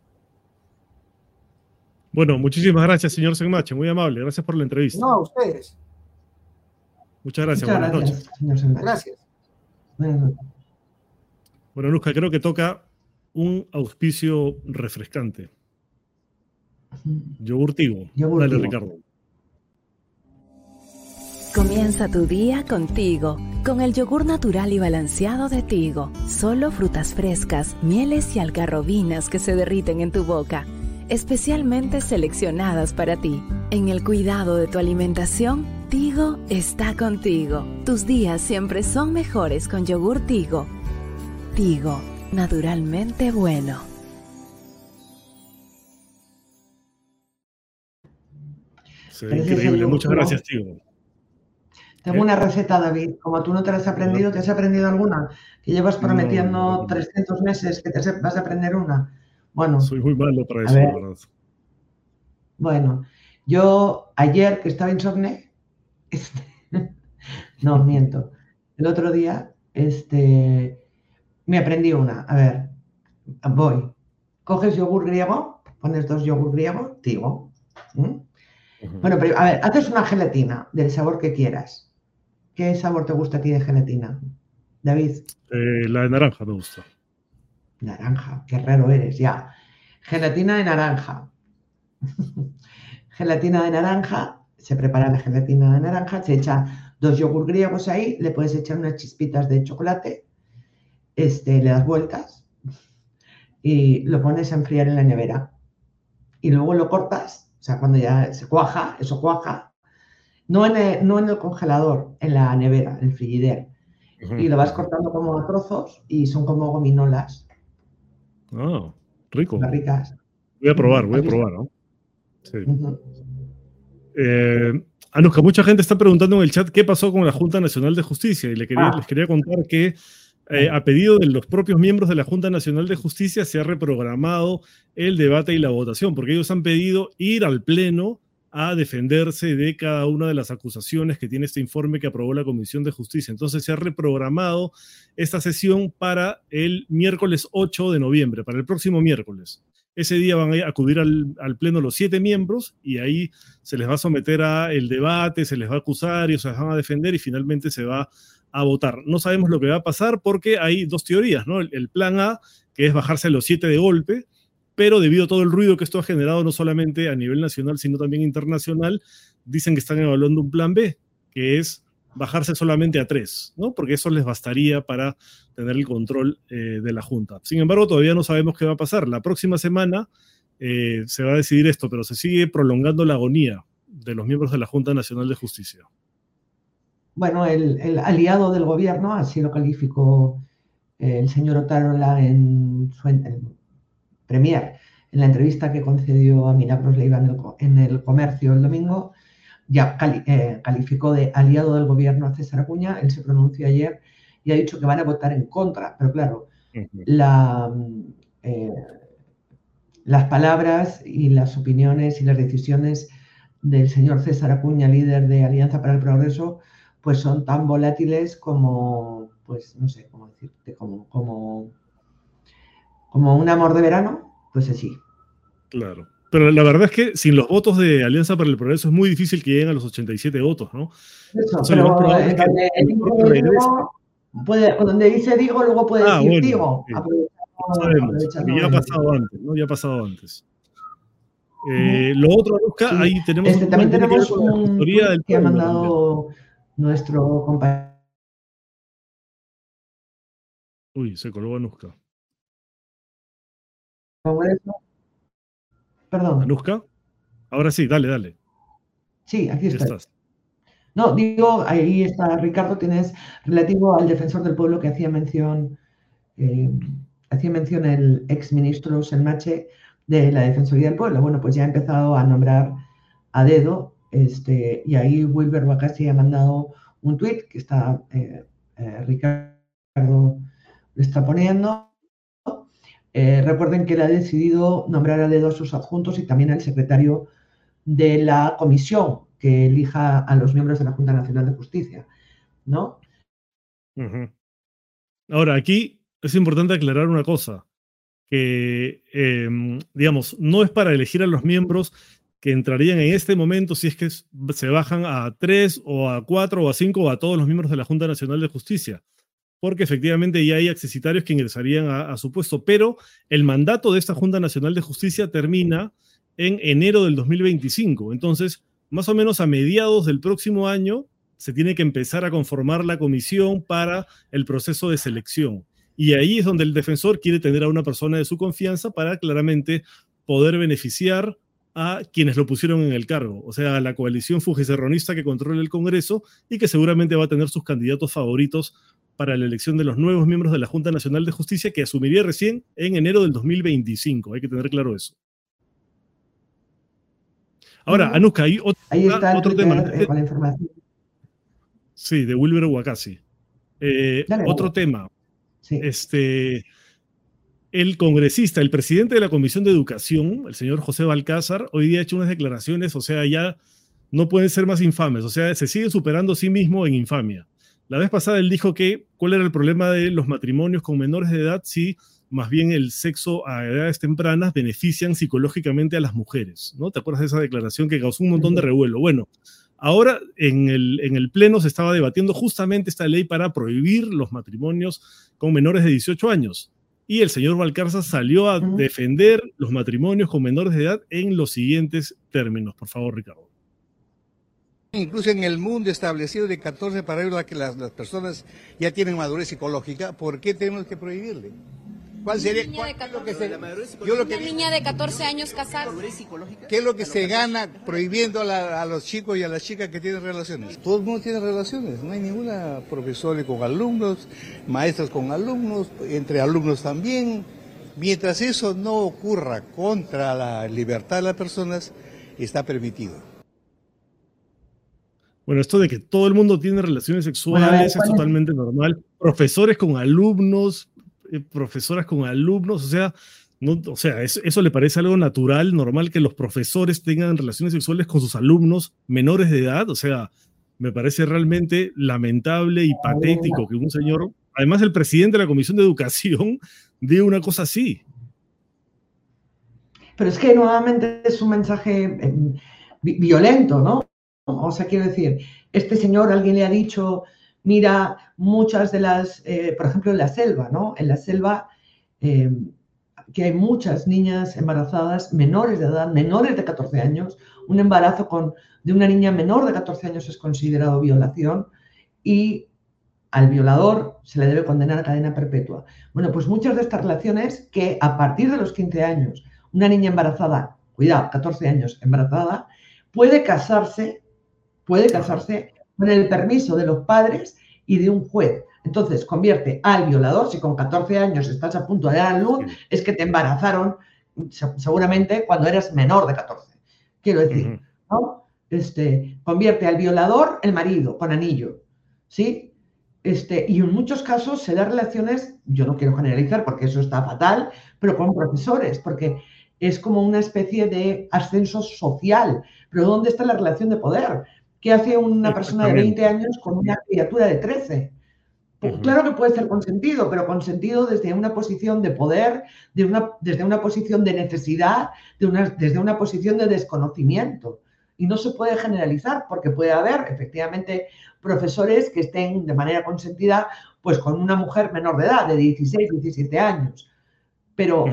Bueno, muchísimas gracias, señor Senmache, muy amable, gracias por la entrevista. No, a ustedes. Muchas gracias, buenas noches. Gracias. Bueno, Luzca, creo que toca un auspicio refrescante. Yogur Tigo. Dale, Ricardo. Comienza tu día con Tigo, con el yogur natural y balanceado de Tigo. Solo frutas frescas, mieles y algarrobinas que se derriten en tu boca, especialmente seleccionadas para ti. En el cuidado de tu alimentación, Tigo está contigo. Tus días siempre son mejores con yogur Tigo. Tigo, naturalmente bueno. Sí, increíble, muchas gracias, Tigo. Tengo una receta, David. Como tú no te la has aprendido, ¿te has aprendido alguna? Que llevas prometiendo 300 meses que te vas a aprender una. Bueno. Soy muy malo para eso, la verdad. Bueno, yo ayer que estaba insomne, no, miento. El otro día, me aprendí una. A ver, voy. Coges yogur griego, pones 2 yogur griegos, Tigo. Bueno, pero a ver, haces una gelatina del sabor que quieras. ¿Qué sabor te gusta a ti de gelatina, David? La de naranja me gusta. Naranja, qué raro eres, ya. Gelatina de naranja. Gelatina de naranja, se prepara la gelatina de naranja, se echa 2 yogur griegos ahí, le puedes echar unas chispitas de chocolate, le das vueltas y lo pones a enfriar en la nevera. Y luego lo cortas, o sea, cuando ya se cuaja, eso cuaja, no en el congelador, en la nevera, en el frigider. Y lo vas cortando como a trozos y son como gominolas. Ah, rico. Muy ricas. Voy a probar, ¿no? Sí. Anuska, mucha gente está preguntando en el chat qué pasó con la Junta Nacional de Justicia y les quería contar que a pedido de los propios miembros de la Junta Nacional de Justicia se ha reprogramado el debate y la votación, porque ellos han pedido ir al Pleno a defenderse de cada una de las acusaciones que tiene este informe que aprobó la Comisión de Justicia. Entonces se ha reprogramado esta sesión para el miércoles 8 de noviembre, para el próximo miércoles. Ese día van a acudir al Pleno los 7 miembros y ahí se les va a someter al debate, se les va a acusar, ellos se van a defender y finalmente se va a votar. No sabemos lo que va a pasar porque hay 2 teorías, ¿no? El plan A, que es bajarse a los 7 de golpe, pero debido a todo el ruido que esto ha generado, no solamente a nivel nacional, sino también internacional, dicen que están evaluando un plan B, que es bajarse solamente a 3, ¿no? Porque eso les bastaría para tener el control de la Junta. Sin embargo, todavía no sabemos qué va a pasar. La próxima semana se va a decidir esto, pero se sigue prolongando la agonía de los miembros de la Junta Nacional de Justicia. Bueno, el aliado del gobierno, así lo calificó el señor Otárola en Premier, en la entrevista que concedió a Milagros Leiva en el Comercio el domingo, ya calificó de aliado del gobierno a César Acuña. Él se pronunció ayer y ha dicho que van a votar en contra, pero claro, las palabras y las opiniones y las decisiones del señor César Acuña, líder de Alianza para el Progreso, pues son tan volátiles como, pues no sé cómo decirte, como un amor de verano, pues así. Claro. Pero la verdad es que sin los votos de Alianza para el Progreso es muy difícil que lleguen a los 87 votos, ¿no? Eso, pero donde dice digo, luego puede decir bueno, digo. Sabemos, ya ha pasado antes, ¿no? Ya ha pasado antes. Lo otro, Anuska, sí. Ahí tenemos también tenemos un tweet que ha mandado nuestro compañero. Uy, se colgó Anuska. Perdón. ¿Anuska? Ahora sí, dale. Sí, aquí estás. No, digo, ahí está Ricardo, tienes relativo al defensor del pueblo que hacía mención el exministro Selmache de la Defensoría del Pueblo. Bueno, pues ya ha empezado a nombrar a dedo, y ahí Wilber Wacasi ha mandado un tuit que está Ricardo lo está poniendo. Recuerden que él ha decidido nombrar a dedo a sus adjuntos y también al secretario de la comisión que elija a los miembros de la Junta Nacional de Justicia, ¿no? Ahora, aquí es importante aclarar una cosa, que, digamos, no es para elegir a los miembros que entrarían en este momento si es que se bajan a 3 o a 4 o a 5 o a todos los miembros de la Junta Nacional de Justicia, porque efectivamente ya hay accesitarios que ingresarían a su puesto, pero el mandato de esta Junta Nacional de Justicia termina en enero del 2025, entonces más o menos a mediados del próximo año se tiene que empezar a conformar la comisión para el proceso de selección. Y ahí es donde el defensor quiere tener a una persona de su confianza para claramente poder beneficiar a quienes lo pusieron en el cargo, o sea, a la coalición fujicerronista que controla el Congreso y que seguramente va a tener sus candidatos favoritos para la elección de los nuevos miembros de la Junta Nacional de Justicia, que asumiría recién en enero del 2025. Hay que tener claro eso. Ahora, Anuska, hay otro tema. Con la información. Sí, de Wilber Wacasi. Otro tema. Sí. El congresista, el presidente de la Comisión de Educación, el señor José Balcázar, hoy día ha hecho unas declaraciones, o sea, ya no pueden ser más infames, o sea, se sigue superando a sí mismo en infamia. La vez pasada él dijo que cuál era el problema de los matrimonios con menores de edad si más bien el sexo a edades tempranas benefician psicológicamente a las mujeres, ¿no? ¿Te acuerdas de esa declaración que causó un montón de revuelo? Bueno, ahora en el Pleno se estaba debatiendo justamente esta ley para prohibir los matrimonios con menores de 18 años. Y el señor Balcázar salió a defender los matrimonios con menores de edad en los siguientes términos. Por favor, Ricardo. Incluso en el mundo establecido de 14 para arriba, que las personas ya tienen madurez psicológica, ¿por qué tenemos que prohibirle? ¿Cuál sería? Una niña de 14 años casada. ¿Qué es lo que se gana prohibiendo a los chicos y a las chicas que tienen relaciones? Todo el mundo tiene relaciones, no hay ninguna profesora con alumnos, maestros con alumnos, entre alumnos también. Mientras eso no ocurra contra la libertad de las personas, está permitido. Bueno, esto de que todo el mundo tiene relaciones sexuales es totalmente normal. Profesores con alumnos, profesoras con alumnos, eso le parece algo natural, normal que los profesores tengan relaciones sexuales con sus alumnos menores de edad. O sea, me parece realmente lamentable y patético que un señor, además el presidente de la Comisión de Educación, diga una cosa así. Pero es que nuevamente es un mensaje violento, ¿no? O sea, quiero decir, este señor, alguien le ha dicho, mira, muchas de las, por ejemplo, en la selva, ¿no? En la selva, que hay muchas niñas embarazadas menores de edad, menores de 14 años. Un embarazo de una niña menor de 14 años es considerado violación y al violador se le debe condenar a cadena perpetua. Bueno, pues muchas de estas relaciones que a partir de los 15 años, una niña embarazada, cuidado, 14 años embarazada, puede casarse con el permiso de los padres y de un juez. Entonces, convierte al violador, si con 14 años estás a punto de dar a luz, es que te embarazaron seguramente cuando eras menor de 14. Quiero decir, ¿no? Convierte al violador el marido con anillo, ¿sí? Y en muchos casos se da relaciones, yo no quiero generalizar porque eso está fatal, pero con profesores, porque es como una especie de ascenso social. Pero ¿dónde está la relación de poder? ¿Qué hace una persona de 20 años con una criatura de 13? Claro que puede ser consentido, pero consentido desde una posición de poder, desde una posición de necesidad, desde una posición de desconocimiento. Y no se puede generalizar porque puede haber efectivamente profesores que estén de manera consentida pues con una mujer menor de edad, de 16, 17 años. Pero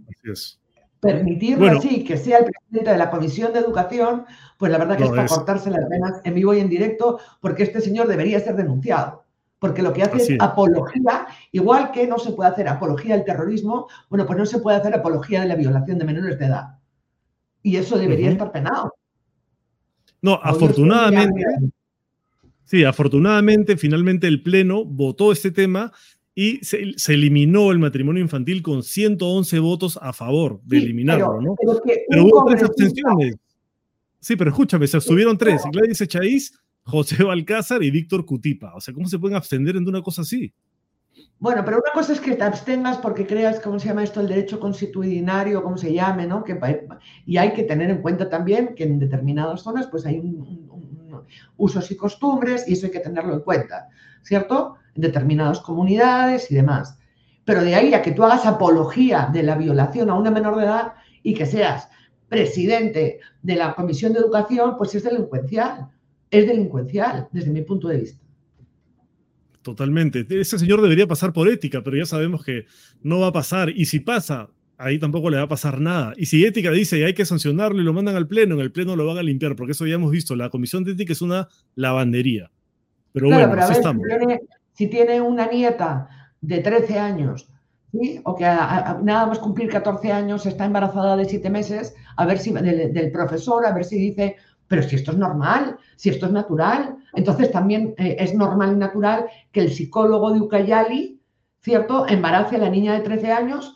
permitirlo así, que sea el presidente de la Comisión de Educación, pues la verdad que es para cortarse las venas en vivo y en directo, porque este señor debería ser denunciado. Porque lo que hace es apología, igual que no se puede hacer apología del terrorismo, bueno, pues no se puede hacer apología de la violación de menores de edad. Y eso debería estar penado. No, afortunadamente, afortunadamente, finalmente el Pleno votó este tema y se eliminó el matrimonio infantil con 111 votos a favor de eliminarlo, ¿no? Pero hubo 3 abstenciones. Sí, pero escúchame, se abstuvieron 3. Gladys Echaíz, José Balcázar y Víctor Cutipa. O sea, ¿cómo se pueden abstener en una cosa así? Bueno, pero una cosa es que te abstengas porque creas, ¿cómo se llama esto? El derecho consuetudinario, ¿cómo se llame? ¿No? Y hay que tener en cuenta también que en determinadas zonas pues hay usos y costumbres y eso hay que tenerlo en cuenta, ¿cierto? En determinadas comunidades y demás. Pero de ahí a que tú hagas apología de la violación a una menor de edad y que seas presidente de la Comisión de Educación, pues es delincuencial. Es delincuencial, desde mi punto de vista. Totalmente. Ese señor debería pasar por ética, pero ya sabemos que no va a pasar. Y si pasa, ahí tampoco le va a pasar nada. Y si ética dice que hay que sancionarlo y lo mandan al Pleno, en el Pleno lo van a limpiar, porque eso ya hemos visto. La Comisión de Ética es una lavandería. Pero claro, bueno, así estamos. Si tiene una nieta de 13 años, ¿sí? O que nada más cumplir 14 años está embarazada de 7 meses, a ver si del profesor, a ver si dice... Pero si esto es normal, si esto es natural, entonces también es normal y natural que el psicólogo de Ucayali, ¿cierto?, embarace a la niña de 13 años,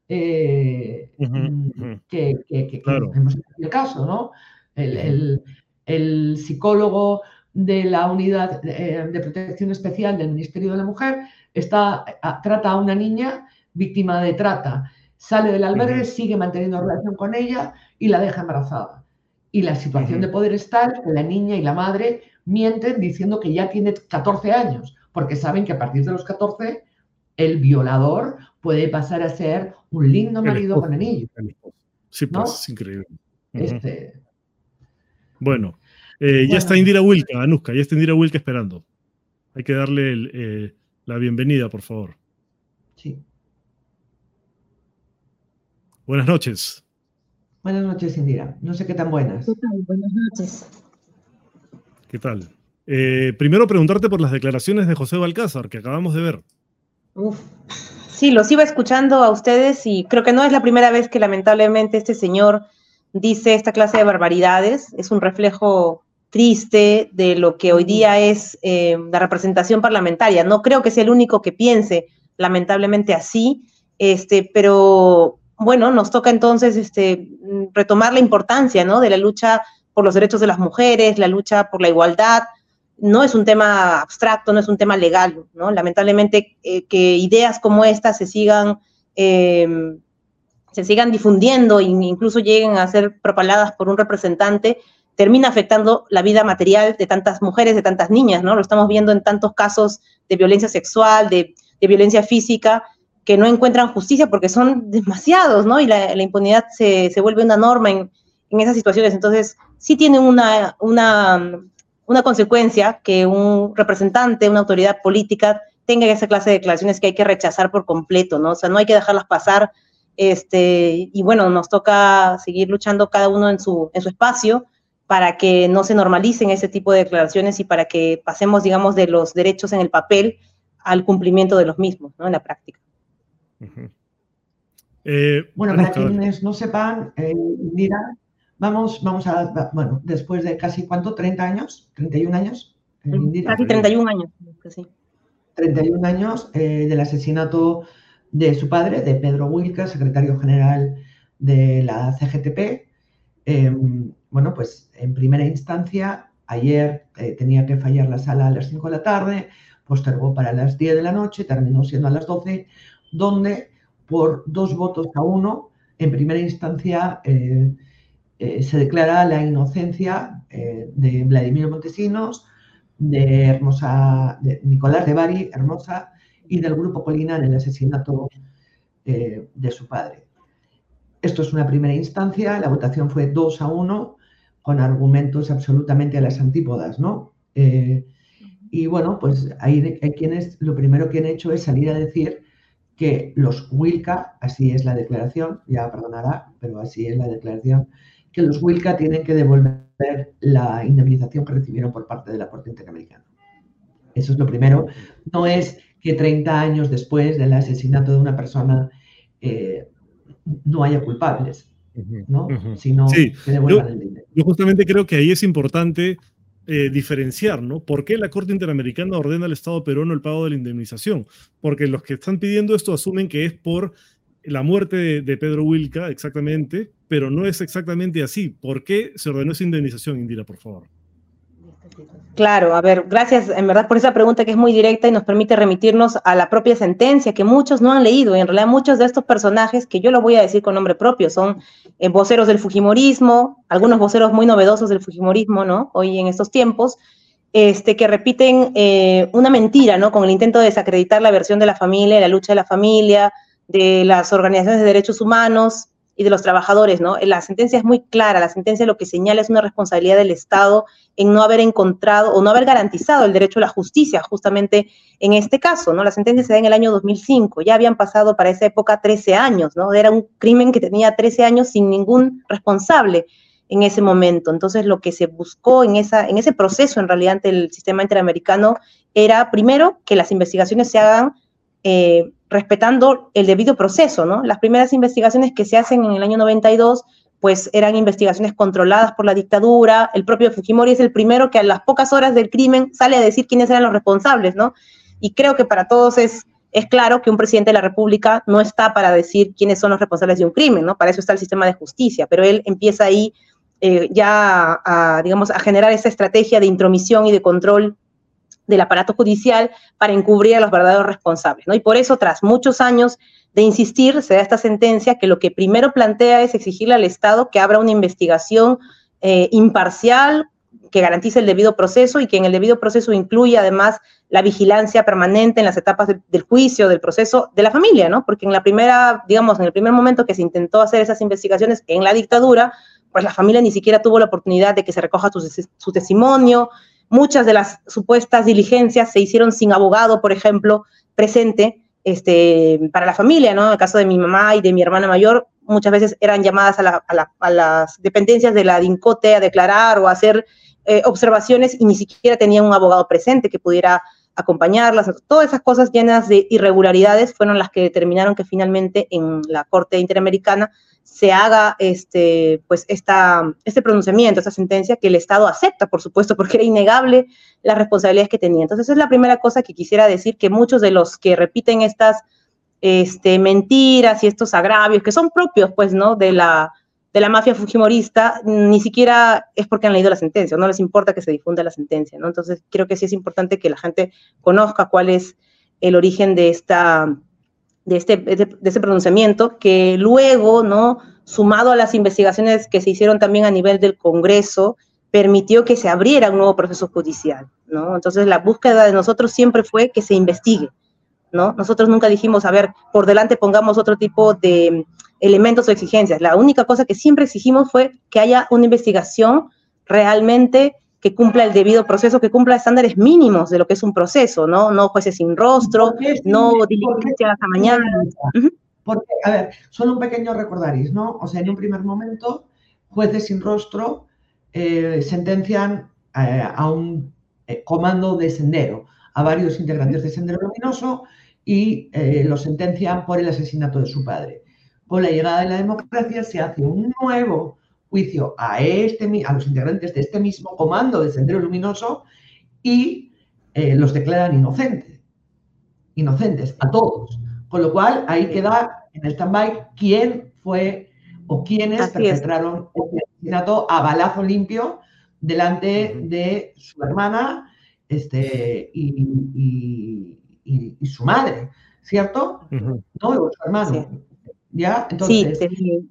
que hemos visto el caso, ¿no? El psicólogo de la Unidad de Protección Especial del Ministerio de la Mujer trata a una niña víctima de trata, sale del albergue, sigue manteniendo relación con ella y la deja embarazada. Y la situación de poder es tal que la niña y la madre mienten diciendo que ya tiene 14 años, porque saben que a partir de los 14 el violador puede pasar a ser un lindo marido con anillo. Sí, pues, ¿no? Es increíble. Bueno, bueno, ya está Indira Wilka, Anuska, ya está Indira Wilka esperando. Hay que darle la bienvenida, por favor. Sí. Buenas noches. Buenas noches, Indira. No sé qué tan buenas. ¿Qué tal? Buenas noches. ¿Qué tal? Primero preguntarte por las declaraciones de José Balcázar, que acabamos de ver. Sí, los iba escuchando a ustedes y creo que no es la primera vez que lamentablemente este señor dice esta clase de barbaridades. Es un reflejo triste de lo que hoy día es la representación parlamentaria. No creo que sea el único que piense lamentablemente así, pero... Bueno, nos toca entonces retomar la importancia, ¿no?, de la lucha por los derechos de las mujeres, la lucha por la igualdad. No es un tema abstracto, no es un tema legal, ¿no? Lamentablemente que ideas como estas se sigan difundiendo e incluso lleguen a ser propaladas por un representante, termina afectando la vida material de tantas mujeres, de tantas niñas, ¿no? Lo estamos viendo en tantos casos de violencia sexual, de violencia física, que no encuentran justicia porque son demasiados, ¿no? Y la impunidad se vuelve una norma en esas situaciones. Entonces, sí tiene una consecuencia que un representante, una autoridad política tenga esa clase de declaraciones que hay que rechazar por completo, ¿no? O sea, no hay que dejarlas pasar y bueno, nos toca seguir luchando cada uno en su espacio para que no se normalicen ese tipo de declaraciones y para que pasemos, digamos, de los derechos en el papel al cumplimiento de los mismos, ¿no? En la práctica. Bueno, para quienes no sepan, Indira, vamos a, bueno, después de casi, ¿cuánto? ¿30 años? ¿31 años? Indira. Casi 31 años, sí. 31 años del asesinato de su padre, de Pedro Wilca, secretario general de la CGTP. Bueno, pues en primera instancia, ayer tenía que fallar la sala a las 5 de la tarde, postergó para las 10 de la noche, terminó siendo a las 12, donde por 2 votos a 1, en primera instancia se declara la inocencia de Vladimiro Montesinos, de Nicolás de Bari, Hermosa, y del Grupo Colina en el asesinato de su padre. Esto es una primera instancia, la votación fue 2 a 1, con argumentos absolutamente a las antípodas, ¿no? Y bueno, pues hay quienes lo primero que han hecho es salir a decir que los Wilca, así es la declaración, ya perdonará, pero así es la declaración, que los Wilca tienen que devolver la indemnización que recibieron por parte de la Corte Interamericana. Eso es lo primero. No es que 30 años después del asesinato de una persona no haya culpables, ¿no? Sino sí, que devuelvan el dinero. Yo justamente creo que ahí es importante diferenciar, ¿no? ¿Por qué la Corte Interamericana ordena al Estado peruano el pago de la indemnización? Porque los que están pidiendo esto asumen que es por la muerte de Pedro Wilca, exactamente, pero no es exactamente así. ¿Por qué se ordenó esa indemnización, Indira, por favor? Claro, a ver, gracias en verdad por esa pregunta que es muy directa y nos permite remitirnos a la propia sentencia que muchos no han leído. Y en realidad muchos de estos personajes, que yo lo voy a decir con nombre propio, son voceros del fujimorismo, algunos voceros muy novedosos del fujimorismo, ¿no? Hoy en estos tiempos, que repiten una mentira, ¿no? Con el intento de desacreditar la versión de la familia, la lucha de la familia, de las organizaciones de derechos humanos y de los trabajadores, ¿no? La sentencia es muy clara, la sentencia lo que señala es una responsabilidad del Estado en no haber encontrado o no haber garantizado el derecho a la justicia, justamente en este caso, ¿no? La sentencia se da en el año 2005, ya habían pasado para esa época 13 años, ¿no? Era un crimen que tenía 13 años sin ningún responsable en ese momento. Entonces, lo que se buscó en ese proceso, en realidad, ante el sistema interamericano, era, primero, que las investigaciones se hagan respetando el debido proceso, ¿no? Las primeras investigaciones que se hacen en el año 92, pues eran investigaciones controladas por la dictadura. El propio Fujimori es el primero que a las pocas horas del crimen sale a decir quiénes eran los responsables, ¿no? Y creo que para todos es claro que un presidente de la República no está para decir quiénes son los responsables de un crimen, ¿no? Para eso está el sistema de justicia, pero él empieza ahí digamos, a generar esa estrategia de intromisión y de control del aparato judicial para encubrir a los verdaderos responsables, ¿no? Y por eso, tras muchos años de insistir, se da esta sentencia que lo que primero plantea es exigirle al Estado que abra una investigación imparcial, que garantice el debido proceso y que en el debido proceso incluya además la vigilancia permanente en las etapas del juicio, del proceso de la familia, ¿no? Porque en el primer momento que se intentó hacer esas investigaciones en la dictadura, pues la familia ni siquiera tuvo la oportunidad de que se recoja su testimonio. Muchas de las supuestas diligencias se hicieron sin abogado, por ejemplo, presente para la familia, ¿no? En el caso de mi mamá y de mi hermana mayor, muchas veces eran llamadas a las dependencias de la DINCOTE a declarar o a hacer observaciones y ni siquiera tenían un abogado presente que pudiera acompañarlas. Todas esas cosas llenas de irregularidades fueron las que determinaron que finalmente en la Corte Interamericana se haga este pronunciamiento, esta sentencia que el Estado acepta, por supuesto, porque era innegable las responsabilidades que tenía. Entonces, esa es la primera cosa que quisiera decir, que muchos de los que repiten estas mentiras y estos agravios, que son propios, pues, ¿no?, de la mafia fujimorista, ni siquiera es porque han leído la sentencia, no les importa que se difunda la sentencia, ¿no? Entonces, creo que sí es importante que la gente conozca cuál es el origen de ese pronunciamiento, que luego, ¿no?, sumado a las investigaciones que se hicieron también a nivel del Congreso, permitió que se abriera un nuevo proceso judicial, ¿no? Entonces, la búsqueda de nosotros siempre fue que se investigue, ¿no? Nosotros nunca dijimos, a ver, por delante pongamos otro tipo de elementos o exigencias. La única cosa que siempre exigimos fue que haya una investigación realmente que cumpla el debido proceso, que cumpla estándares mínimos de lo que es un proceso, ¿no? No jueces sin rostro, no diligencias a mañana. Porque, a ver, solo un pequeño recordaris, ¿no? O sea, en un primer momento, jueces sin rostro sentencian a un comando de Sendero, a varios integrantes de Sendero Luminoso, y lo sentencian por el asesinato de su padre. Con la llegada de la democracia se hace un nuevo juicio a los integrantes de este mismo comando de Sendero Luminoso y los declaran inocentes a todos. Con lo cual, ahí queda en el stand-by quién fue o quiénes perpetraron el asesinato a balazo limpio delante de su hermana y su madre, ¿cierto? ¿No? O su hermano. Sí. ¿Ya? Entonces, Sí.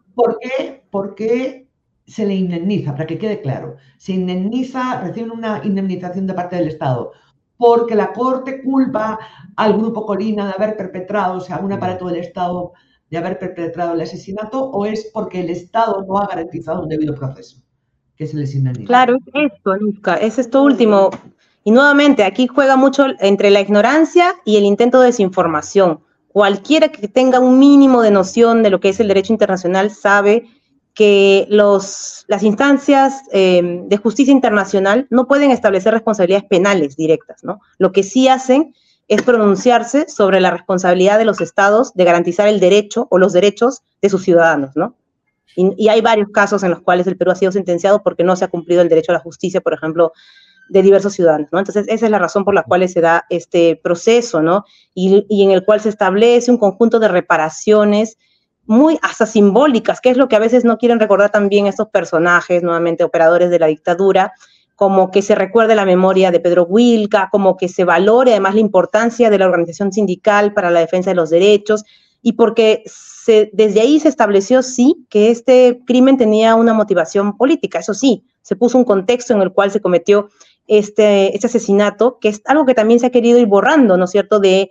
¿por qué se le indemniza? Para que quede claro, se indemniza, reciben una indemnización de parte del Estado porque la Corte culpa al Grupo Colina de haber perpetrado, o sea, un aparato del Estado de haber perpetrado el asesinato, o es porque el Estado no ha garantizado un debido proceso, que se les indemniza. Claro, es esto, Anushka, es esto último. Y nuevamente, aquí juega mucho entre la ignorancia y el intento de desinformación. Cualquiera que tenga un mínimo de noción de lo que es el derecho internacional sabe que las instancias de justicia internacional no pueden establecer responsabilidades penales directas, ¿no? Lo que sí hacen es pronunciarse sobre la responsabilidad de los estados de garantizar el derecho o los derechos de sus ciudadanos, ¿no? Y hay varios casos en los cuales el Perú ha sido sentenciado porque no se ha cumplido el derecho a la justicia, por ejemplo, de diversos ciudadanos, ¿no? Entonces, esa es la razón por la cual se da este proceso, ¿no? Y en el cual se establece un conjunto de reparaciones muy hasta simbólicas, que es lo que a veces no quieren recordar también estos personajes, nuevamente operadores de la dictadura, como que se recuerde la memoria de Pedro Wilca, como que se valore además la importancia de la organización sindical para la defensa de los derechos, y porque desde ahí se estableció, sí, que este crimen tenía una motivación política, eso sí, se puso un contexto en el cual se cometió este asesinato, que es algo que también se ha querido ir borrando, ¿no es cierto?, de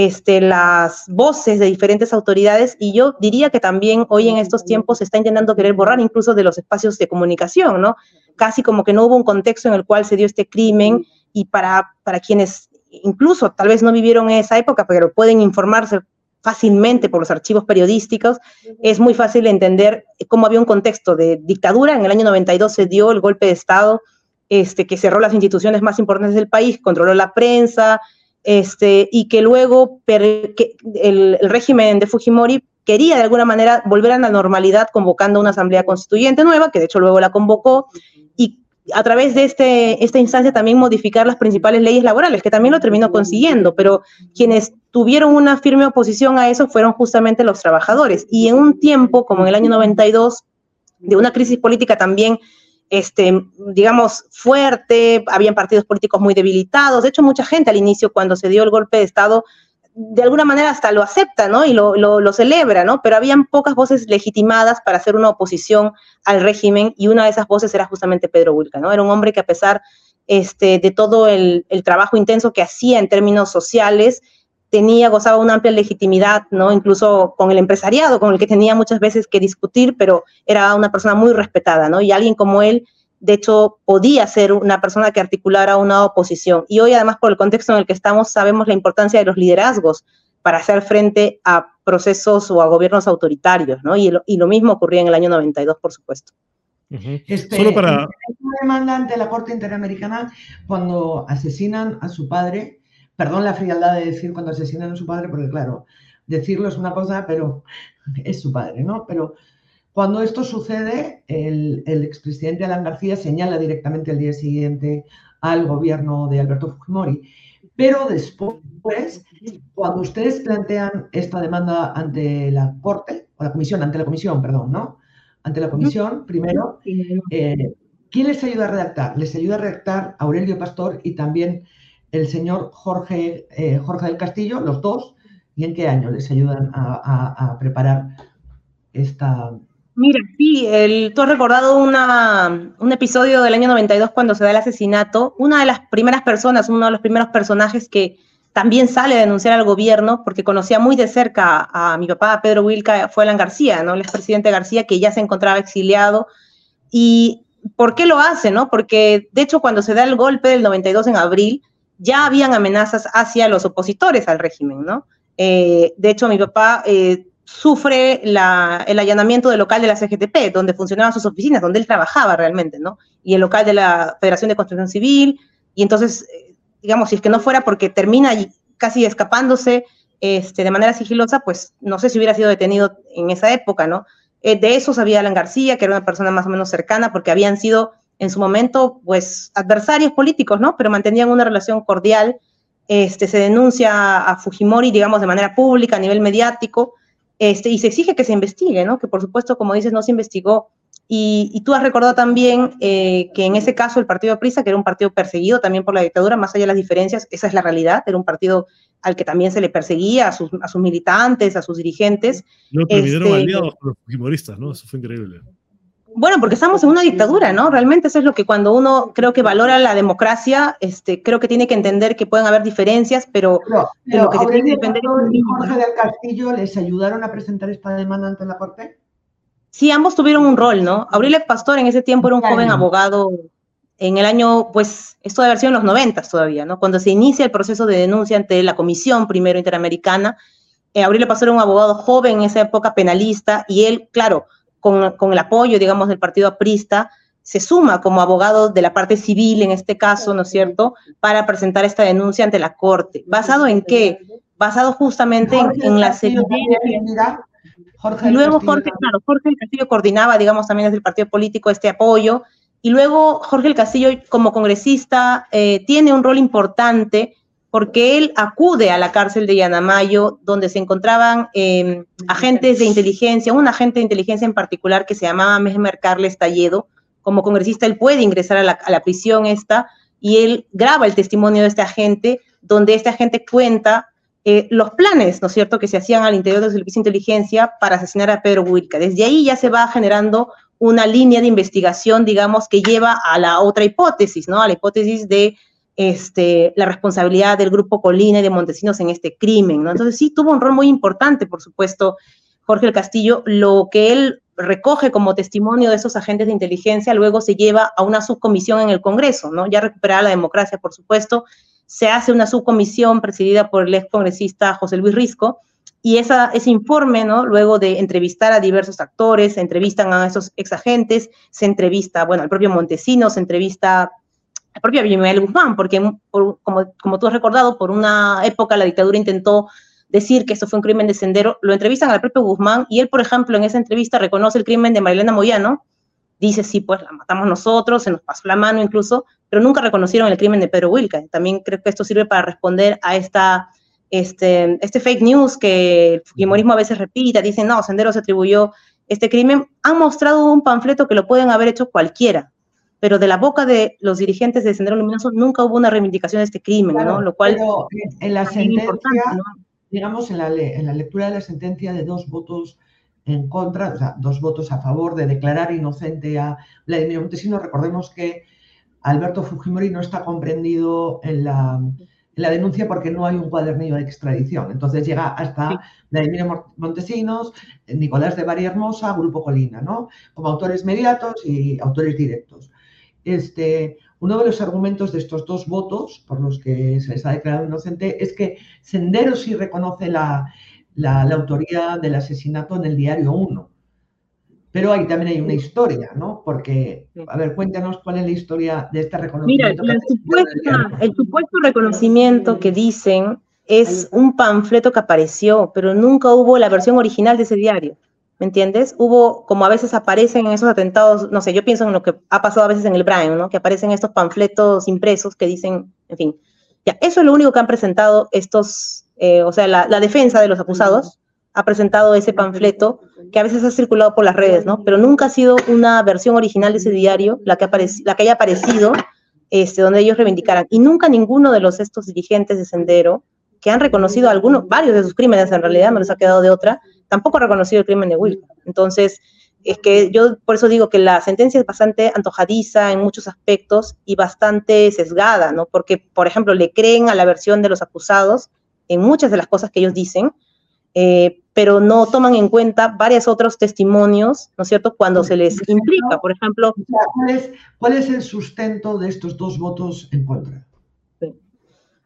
las voces de diferentes autoridades, y yo diría que también hoy en estos tiempos se está intentando querer borrar incluso de los espacios de comunicación, ¿no? Casi como que no hubo un contexto en el cual se dio este crimen, y para quienes incluso tal vez no vivieron en esa época, pero pueden informarse fácilmente por los archivos periodísticos, es muy fácil entender cómo había un contexto de dictadura. En el año 92 se dio el golpe de Estado, que cerró las instituciones más importantes del país, controló la prensa, y que luego el régimen de Fujimori quería de alguna manera volver a la normalidad convocando una asamblea constituyente nueva, que de hecho luego la convocó, y a través de esta instancia también modificar las principales leyes laborales, que también lo terminó consiguiendo, pero quienes tuvieron una firme oposición a eso fueron justamente los trabajadores. Y en un tiempo, como en el año 92, de una crisis política también digamos, fuerte, habían partidos políticos muy debilitados. De hecho, mucha gente al inicio, cuando se dio el golpe de Estado, de alguna manera hasta lo acepta, ¿no? Y lo celebra, ¿no? Pero habían pocas voces legitimadas para hacer una oposición al régimen, y una de esas voces era justamente Pedro Wilca, ¿no? Era un hombre que, a pesar de todo el trabajo intenso que hacía en términos sociales, gozaba una amplia legitimidad, ¿no? Incluso con el empresariado, con el que tenía muchas veces que discutir, pero era una persona muy respetada, ¿no? Y alguien como él, de hecho, podía ser una persona que articulara una oposición. Y hoy, además, por el contexto en el que estamos, sabemos la importancia de los liderazgos para hacer frente a procesos o a gobiernos autoritarios, ¿no? Y lo mismo ocurría en el año 92, por supuesto. Solo para... Una demanda ante la Corte Interamericana cuando asesinan a su padre. Perdón la frialdad de decir cuando asesinan a su padre, porque claro, decirlo es una cosa, pero es su padre, ¿no? Pero cuando esto sucede, el expresidente Alan García señala directamente al día siguiente al gobierno de Alberto Fujimori. Pero después, cuando ustedes plantean esta demanda ante la Corte, o ante la Comisión, perdón, ¿no? Ante la Comisión, primero, ¿quién les ayuda a redactar? Les ayuda a redactar Aurelio Pastor y también el señor Jorge del Castillo, los dos. ¿Y en qué año les ayudan a preparar esta...? Mira, sí, tú has recordado un episodio del año 92 cuando se da el asesinato. Una de las primeras personas, uno de los primeros personajes que también sale a denunciar al gobierno, porque conocía muy de cerca a mi papá, a Pedro Wilca, fue Alan García, ¿no? El expresidente García, que ya se encontraba exiliado. ¿Y por qué lo hace, no? Porque, de hecho, cuando se da el golpe del 92 en abril, ya habían amenazas hacia los opositores al régimen, ¿no? De hecho, mi papá sufre el allanamiento del local de la CGTP, donde funcionaban sus oficinas, donde él trabajaba realmente, ¿no? Y el local de la Federación de Construcción Civil, y entonces, digamos, si es que no fuera porque termina casi escapándose de manera sigilosa, pues no sé si hubiera sido detenido en esa época, ¿no? De eso sabía Alan García, que era una persona más o menos cercana, porque habían sido en su momento, pues, adversarios políticos, ¿no? Pero mantenían una relación cordial. Se denuncia a Fujimori, digamos, de manera pública, a nivel mediático, y se exige que se investigue, ¿no? Que por supuesto, como dices, no se investigó. Y tú has recordado también que en ese caso el partido aprista, que era un partido perseguido también por la dictadura, más allá de las diferencias, esa es la realidad, era un partido al que también se le perseguía, a sus militantes, a sus dirigentes. No terminaron aliados con los fujimoristas, ¿no? Eso fue increíble. Bueno, porque estamos en una dictadura, ¿no? Realmente eso es lo que cuando uno creo que valora la democracia, creo que tiene que entender que pueden haber diferencias, pero lo que se tiene que defender es... ¿Y Jorge del Castillo les ayudaron a presentar esta demanda ante la Corte? Sí, ambos tuvieron un rol, ¿no? Aurelio Pastor en ese tiempo era un joven abogado en el año, pues, esto debe haber sido en los 90 todavía, ¿no? Cuando se inicia el proceso de denuncia ante la Comisión Primero Interamericana, Aurelio Pastor era un abogado joven en esa época, penalista, y él, claro, con el apoyo, digamos, del partido aprista, se suma como abogado de la parte civil, en este caso, ¿no es cierto?, para presentar esta denuncia ante la Corte. ¿Basado en qué? Basado justamente en las evidencias. Y luego Jorge del Castillo coordinaba, digamos, también desde el partido político este apoyo, y luego Jorge del Castillo, como congresista, tiene un rol importante porque él acude a la cárcel de Llanamayo, donde se encontraban agentes de inteligencia, un agente de inteligencia en particular que se llamaba Mehmet Carles Talledo. Como congresista él puede ingresar a la prisión y él graba el testimonio de este agente, donde este agente cuenta los planes, ¿no es cierto?, que se hacían al interior del Servicio de Inteligencia para asesinar a Pedro Wilca. Desde ahí ya se va generando una línea de investigación, digamos, que lleva a la otra hipótesis, ¿no?, a la hipótesis de la responsabilidad del Grupo Colina y de Montesinos en este crimen, ¿no? Entonces sí tuvo un rol muy importante, por supuesto, Jorge del Castillo. Lo que él recoge como testimonio de esos agentes de inteligencia luego se lleva a una subcomisión en el Congreso, ¿no? Ya recuperada la democracia, por supuesto, se hace una subcomisión presidida por el ex congresista José Luis Risco, y ese informe, ¿no?, luego de entrevistar a diversos actores, se entrevistan a esos ex agentes, se entrevista, bueno, al propio Montesinos, se entrevista al propio Abimael Guzmán, porque como tú has recordado, por una época la dictadura intentó decir que esto fue un crimen de Sendero, lo entrevistan al propio Guzmán, y él, por ejemplo, en esa entrevista reconoce el crimen de Marilena Moyano, dice, sí, pues la matamos nosotros, se nos pasó la mano incluso, pero nunca reconocieron el crimen de Pedro Wilca. También creo que esto sirve para responder a este fake news que el fujimorismo a veces repita, dicen, no, Sendero se atribuyó este crimen. Han mostrado un panfleto que lo pueden haber hecho cualquiera, pero de la boca de los dirigentes de Sendero Luminoso nunca hubo una reivindicación de este crimen, claro, ¿no? Lo cual pero en la sentencia, ¿no?, digamos, en la lectura de la sentencia de 2 votos en contra, o sea, 2 votos a favor de declarar inocente a Vladimir Montesinos. Recordemos que Alberto Fujimori no está comprendido en la denuncia porque no hay un cuadernillo de extradición. Entonces llega hasta Vladimir Montesinos, Nicolás de Bari Hermosa, Grupo Colina, ¿no?, como autores mediatos y autores directos. Uno de los argumentos de estos 2 votos por los que se les ha declarado inocente es que Sendero sí reconoce la autoría del asesinato en el Diario 1. Pero ahí también hay una historia, ¿no? Porque, a ver, cuéntanos cuál es la historia de este reconocimiento. Mira, el supuesto reconocimiento que dicen es un panfleto que apareció, pero nunca hubo la versión original de ese diario, ¿me entiendes? Hubo, como a veces aparecen en esos atentados, no sé, yo pienso en lo que ha pasado a veces en el Brian, ¿no?, que aparecen estos panfletos impresos que dicen, en fin, ya, eso es lo único que han presentado estos, o sea, la defensa de los acusados ha presentado ese panfleto que a veces ha circulado por las redes, ¿no?, pero nunca ha sido una versión original de ese diario la que haya aparecido, donde ellos reivindicaran, y nunca ninguno de estos dirigentes de Sendero, que han reconocido varios de sus crímenes, en realidad no les ha quedado de otra, tampoco ha reconocido el crimen de Wilca. Entonces, es que yo por eso digo que la sentencia es bastante antojadiza en muchos aspectos y bastante sesgada, ¿no?, porque, por ejemplo, le creen a la versión de los acusados en muchas de las cosas que ellos dicen, pero no toman en cuenta varios otros testimonios, ¿no es cierto?, cuando se les implica, por ejemplo. ¿Cuál es el sustento de estos 2 votos en contra?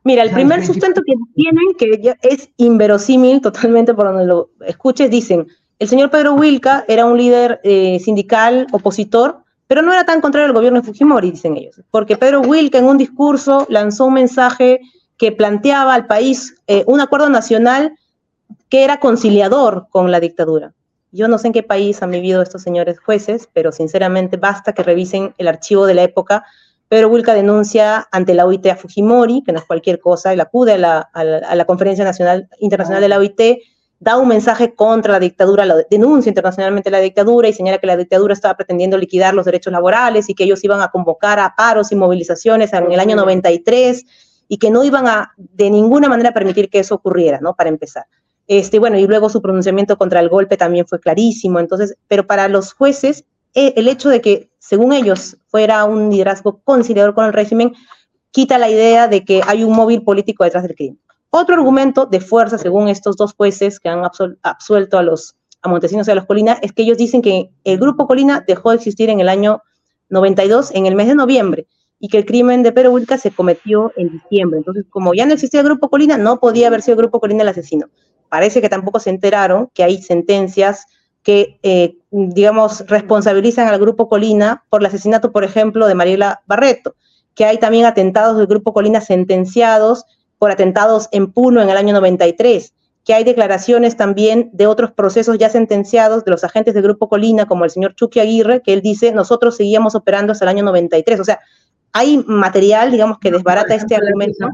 Mira, el primer sustento que tienen, que ya es inverosímil totalmente por donde lo escuches, dicen, el señor Pedro Wilca era un líder sindical opositor, pero no era tan contrario al gobierno de Fujimori, dicen ellos, porque Pedro Wilca en un discurso lanzó un mensaje que planteaba al país un acuerdo nacional que era conciliador con la dictadura. Yo no sé en qué país han vivido estos señores jueces, pero sinceramente basta que revisen el archivo de la época. Pedro Wilca denuncia ante la OIT a Fujimori, que no es cualquier cosa, él acude a la Conferencia Internacional de la OIT, da un mensaje contra la dictadura, denuncia internacionalmente la dictadura y señala que la dictadura estaba pretendiendo liquidar los derechos laborales y que ellos iban a convocar a paros y movilizaciones en el año 93 y que no iban a de ninguna manera permitir que eso ocurriera, ¿no? Para empezar. Bueno, y luego su pronunciamiento contra el golpe también fue clarísimo. Entonces, pero para los jueces, el hecho de que, según ellos, fuera un liderazgo conciliador con el régimen, quita la idea de que hay un móvil político detrás del crimen. Otro argumento de fuerza, según estos dos jueces que han absuelto a Montesinos y a los Colina, es que ellos dicen que el Grupo Colina dejó de existir en el año 92, en el mes de noviembre, y que el crimen de Pedro Wilca se cometió en diciembre. Entonces, como ya no existía el Grupo Colina, no podía haber sido el Grupo Colina el asesino. Parece que tampoco se enteraron que hay sentencias que, digamos, responsabilizan al Grupo Colina por el asesinato, por ejemplo, de Mariela Barreto, que hay también atentados del Grupo Colina sentenciados por atentados en Puno en el año 93, que hay declaraciones también de otros procesos ya sentenciados de los agentes del Grupo Colina, como el señor Chucky Aguirre, que él dice, nosotros seguíamos operando hasta el año 93. O sea, hay material, digamos, que desbarata este argumento.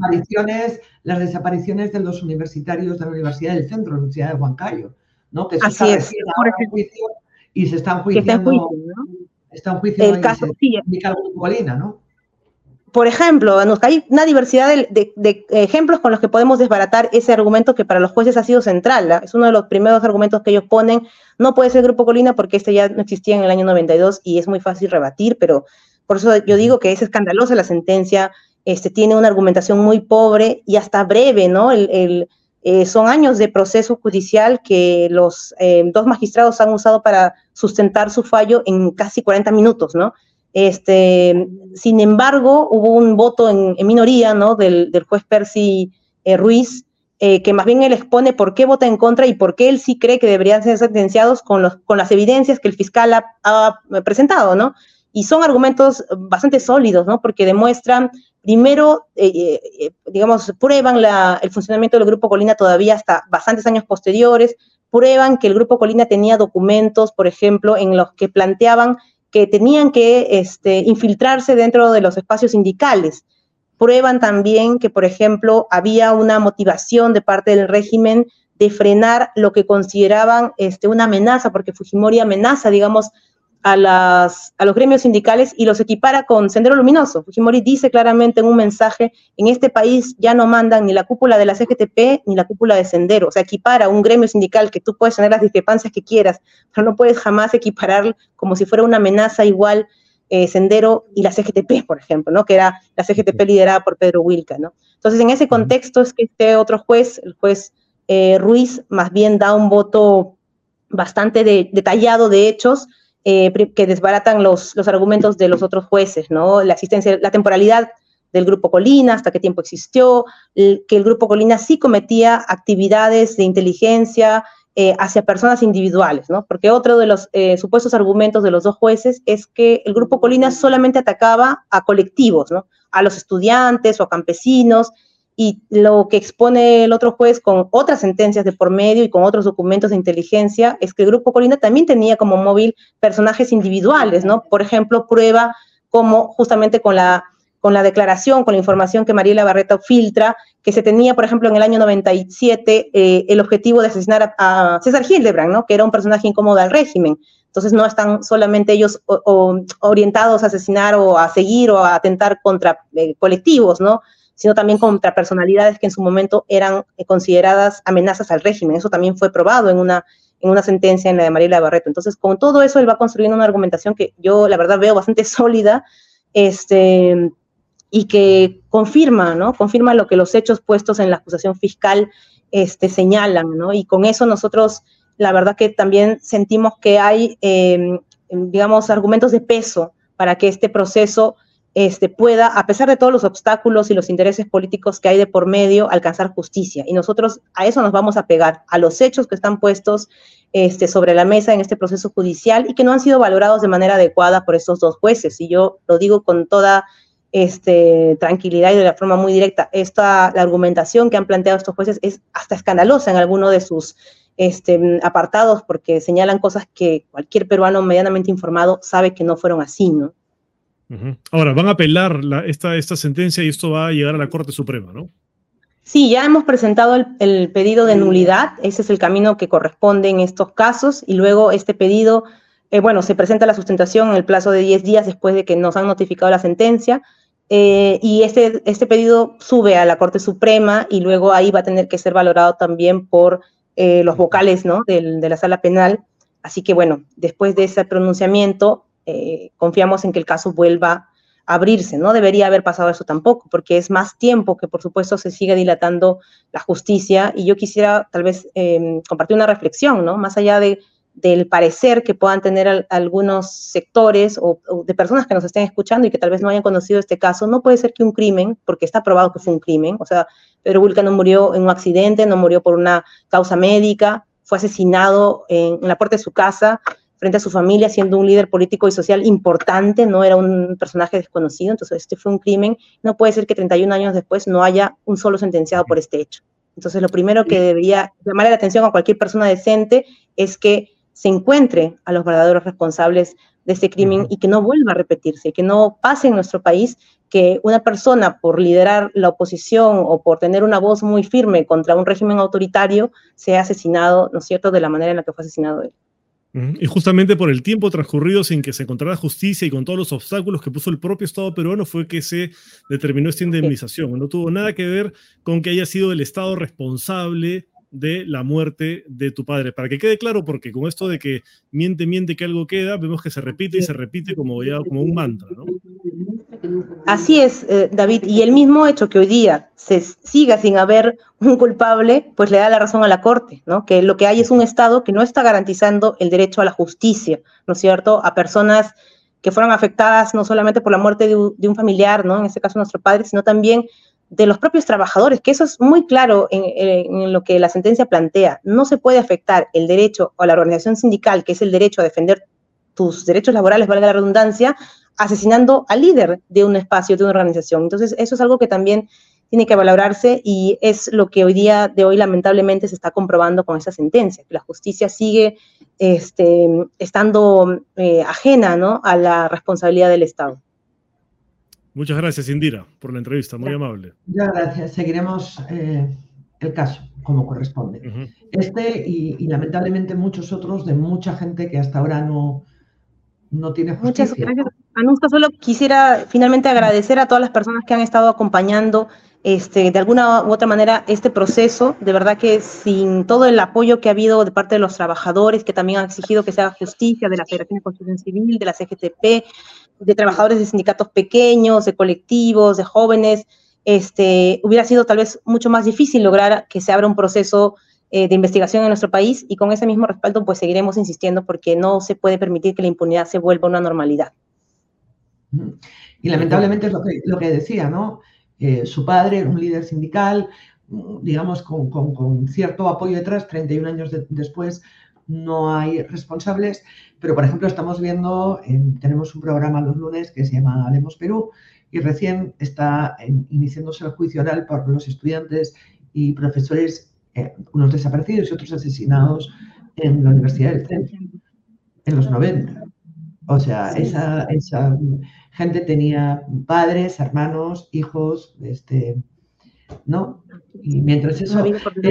Las desapariciones de los universitarios de la Universidad del Centro, la Universidad de Huancayo, ¿no? Que así es. Juicio, y se están juiciando. Está en juicio el caso, sí. Colina, ¿no? Por ejemplo, hay una diversidad de ejemplos con los que podemos desbaratar ese argumento que para los jueces ha sido central, ¿eh? Es uno de los primeros argumentos que ellos ponen. No puede ser el Grupo Colina porque este ya no existía en el año 92 y es muy fácil rebatir, pero por eso yo digo que es escandalosa la sentencia, tiene una argumentación muy pobre y hasta breve, ¿no? Son años de proceso judicial que los dos magistrados han usado para sustentar su fallo en casi 40 minutos, ¿no? Sin embargo, hubo un voto en minoría, ¿no? del juez Percy Ruiz, que más bien él expone por qué vota en contra y por qué él sí cree que deberían ser sentenciados con las evidencias que el fiscal ha presentado, ¿no? Y son argumentos bastante sólidos, ¿no? Porque demuestran, primero, digamos, prueban el funcionamiento del Grupo Colina todavía hasta bastantes años posteriores, prueban que el Grupo Colina tenía documentos, por ejemplo, en los que planteaban que tenían que infiltrarse dentro de los espacios sindicales. Prueban también que, por ejemplo, había una motivación de parte del régimen de frenar lo que consideraban una amenaza, porque Fujimori amenaza, digamos, a los gremios sindicales y los equipara con Sendero Luminoso. Fujimori dice claramente en un mensaje, en este país ya no mandan ni la cúpula de la CGTP ni la cúpula de Sendero. O sea, equipara un gremio sindical que tú puedes tener las discrepancias que quieras, pero no puedes jamás equiparar como si fuera una amenaza igual Sendero y la CGTP, por ejemplo, ¿no? Que era la CGTP liderada por Pedro Wilca, ¿no? Entonces, en ese contexto es que este otro juez, el juez Ruiz, más bien da un voto bastante detallado de hechos, que desbaratan los argumentos de los otros jueces, ¿no? La temporalidad del Grupo Colina, hasta qué tiempo existió, que el Grupo Colina sí cometía actividades de inteligencia hacia personas individuales, ¿no? Porque otro de los supuestos argumentos de los dos jueces es que el Grupo Colina solamente atacaba a colectivos, ¿no? A los estudiantes o a campesinos, y lo que expone el otro juez con otras sentencias de por medio y con otros documentos de inteligencia es que el Grupo Colina también tenía como móvil personajes individuales, ¿no? Por ejemplo, prueba como justamente con la declaración, con la información que Mariela Barreto filtra, que se tenía, por ejemplo, en el año 97 el objetivo de asesinar a César Hildebrand, ¿no? Que era un personaje incómodo al régimen. Entonces no están solamente ellos orientados a asesinar o a seguir o a atentar contra colectivos, ¿no? Sino también contra personalidades que en su momento eran consideradas amenazas al régimen. Eso también fue probado en una sentencia en la de Mariela Barreto. Entonces, con todo eso, él va construyendo una argumentación que yo, la verdad, veo bastante sólida, y que confirma, ¿no? Confirma lo que los hechos puestos en la acusación fiscal señalan, ¿no? Y con eso nosotros, la verdad que también sentimos que hay, digamos, argumentos de peso para que este proceso pueda, a pesar de todos los obstáculos y los intereses políticos que hay de por medio, alcanzar justicia. Y nosotros a eso nos vamos a pegar, a los hechos que están puestos sobre la mesa en este proceso judicial y que no han sido valorados de manera adecuada por estos 2 jueces. Y yo lo digo con toda tranquilidad y de la forma muy directa. La argumentación que han planteado estos jueces es hasta escandalosa en alguno de sus apartados, porque señalan cosas que cualquier peruano medianamente informado sabe que no fueron así, ¿no? Ahora, van a apelar esta sentencia y esto va a llegar a la Corte Suprema, ¿no? Sí, ya hemos presentado el pedido de nulidad, ese es el camino que corresponde en estos casos, y luego este pedido, se presenta la sustentación en el plazo de 10 días después de que nos han notificado la sentencia, y este pedido sube a la Corte Suprema y luego ahí va a tener que ser valorado también por los vocales, ¿no?, de la Sala Penal. Así que, después de ese pronunciamiento, confiamos en que el caso vuelva a abrirse. No debería haber pasado eso tampoco, porque es más tiempo que, por supuesto, se sigue dilatando la justicia, y yo quisiera tal vez compartir una reflexión, ¿no?, más allá del parecer que puedan tener algunos sectores o de personas que nos estén escuchando y que tal vez no hayan conocido este caso. No puede ser que un crimen, porque está probado que fue un crimen, o sea, Pedro Wilca no murió en un accidente, no murió por una causa médica, fue asesinado en la puerta de su casa, frente a su familia, siendo un líder político y social importante, no era un personaje desconocido. Entonces este fue un crimen. No puede ser que 31 años después no haya un solo sentenciado por este hecho. Entonces lo primero que debería llamar la atención a cualquier persona decente es que se encuentre a los verdaderos responsables de este crimen y que no vuelva a repetirse, que no pase en nuestro país que una persona por liderar la oposición o por tener una voz muy firme contra un régimen autoritario sea asesinado, ¿no es cierto?, de la manera en la que fue asesinado él. Y justamente por el tiempo transcurrido sin que se encontrara justicia y con todos los obstáculos que puso el propio Estado peruano fue que se determinó esta indemnización. No tuvo nada que ver con que haya sido el Estado responsable de la muerte de tu padre. Para que quede claro, porque con esto de que miente que algo queda, vemos que se repite y se repite como un mantra, ¿no? Así es, David, y el mismo hecho que hoy día se siga sin haber un culpable, pues le da la razón a la Corte, ¿no? Que lo que hay es un Estado que no está garantizando el derecho a la justicia, ¿no es cierto?, a personas que fueron afectadas no solamente por la muerte de un familiar, ¿no?, en este caso nuestro padre, sino también de los propios trabajadores, que eso es muy claro en lo que la sentencia plantea. No se puede afectar el derecho a la organización sindical, que es el derecho a defender tus derechos laborales, valga la redundancia, asesinando al líder de un espacio, de una organización. Entonces, eso es algo que también tiene que valorarse y es lo que hoy lamentablemente se está comprobando con esta sentencia, que la justicia sigue estando ajena, ¿no?, a la responsabilidad del Estado. Muchas gracias, Indira, por la entrevista, muy amable. Muchas gracias. Seguiremos el caso como corresponde. Y lamentablemente muchos otros de mucha gente que hasta ahora no tiene justicia. Muchas gracias, Anuska. Solo quisiera finalmente agradecer a todas las personas que han estado acompañando de alguna u otra manera este proceso. De verdad que sin todo el apoyo que ha habido de parte de los trabajadores, que también han exigido que se haga justicia, de la Federación de Construcción Civil, de la CGTP, de trabajadores de sindicatos pequeños, de colectivos, de jóvenes, hubiera sido tal vez mucho más difícil lograr que se abra un proceso de investigación en nuestro país, y con ese mismo respaldo pues seguiremos insistiendo porque no se puede permitir que la impunidad se vuelva una normalidad. Y lamentablemente es lo que decía, ¿no? Su padre, un líder sindical, digamos, con cierto apoyo detrás, 31 años después no hay responsables, pero por ejemplo estamos viendo, tenemos un programa los lunes que se llama Hablemos Perú, y recién está iniciándose el juicio oral por los estudiantes y profesores, unos desaparecidos y otros asesinados en la Universidad del Centro, en los 90. O sea, esa gente tenía padres, hermanos, hijos, ¿no? Y mientras eso...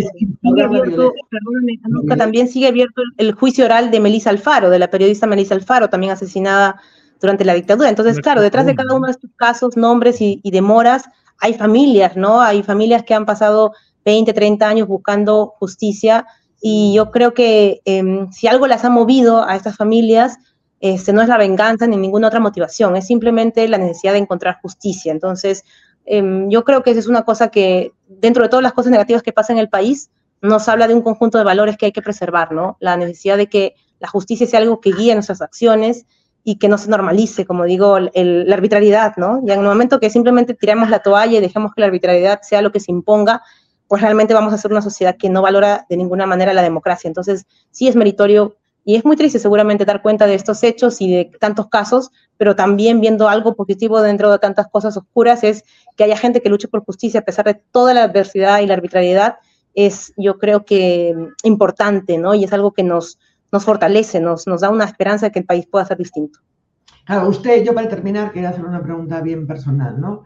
También sigue abierto el juicio oral de Melissa Alfaro, de la periodista Melissa Alfaro, también asesinada durante la dictadura. Entonces, claro, detrás de cada uno de estos casos, nombres y demoras, hay familias, ¿no? Hay familias que han pasado 20, 30 años buscando justicia, y yo creo que si algo las ha movido a estas familias, no es la venganza ni ninguna otra motivación, es simplemente la necesidad de encontrar justicia. Entonces, yo creo que esa es una cosa que, dentro de todas las cosas negativas que pasan en el país, nos habla de un conjunto de valores que hay que preservar, ¿no? La necesidad de que la justicia sea algo que guíe nuestras acciones, y que no se normalice, como digo, la arbitrariedad, ¿no? Y en el momento que simplemente tiramos la toalla y dejemos que la arbitrariedad sea lo que se imponga, pues realmente vamos a ser una sociedad que no valora de ninguna manera la democracia. Entonces, sí es meritorio, y es muy triste seguramente dar cuenta de estos hechos y de tantos casos, pero también viendo algo positivo dentro de tantas cosas oscuras, es que haya gente que luche por justicia a pesar de toda la adversidad y la arbitrariedad, es, yo creo que importante, ¿no? Y es algo que nos fortalece, nos da una esperanza de que el país pueda ser distinto. Claro, usted, yo para terminar, quería hacer una pregunta bien personal, ¿no?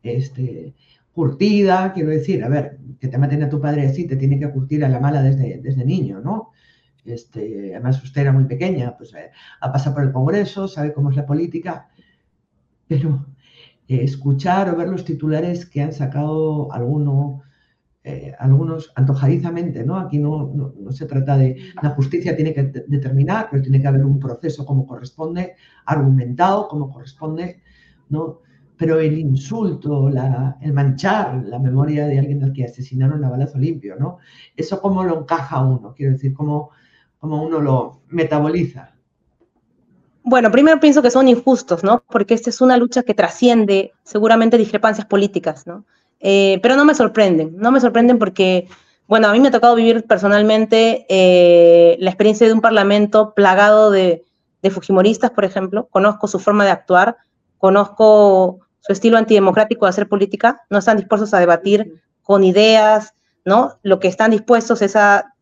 Curtida, quiero decir, a ver, que te maten a tu padre así, te tiene que curtir a la mala desde niño, ¿no? Además, usted era muy pequeña, pues ha pasado por el Congreso, sabe cómo es la política, pero escuchar o ver los titulares que han sacado algunos antojadizamente, ¿no? Aquí no se trata de... La justicia tiene que determinar, pero tiene que haber un proceso como corresponde, argumentado como corresponde, ¿no? Pero el insulto, el manchar la memoria de alguien al que asesinaron a balazo limpio, ¿no? Eso cómo lo encaja uno, quiero decir, cómo uno lo metaboliza. Bueno, primero pienso que son injustos, ¿no? Porque esta es una lucha que trasciende seguramente discrepancias políticas, ¿no? Pero no me sorprenden porque, bueno, a mí me ha tocado vivir personalmente la experiencia de un parlamento plagado de fujimoristas, por ejemplo. Conozco su forma de actuar, conozco su estilo antidemocrático de hacer política, no están dispuestos a debatir con ideas, ¿no? Lo que están dispuestos es a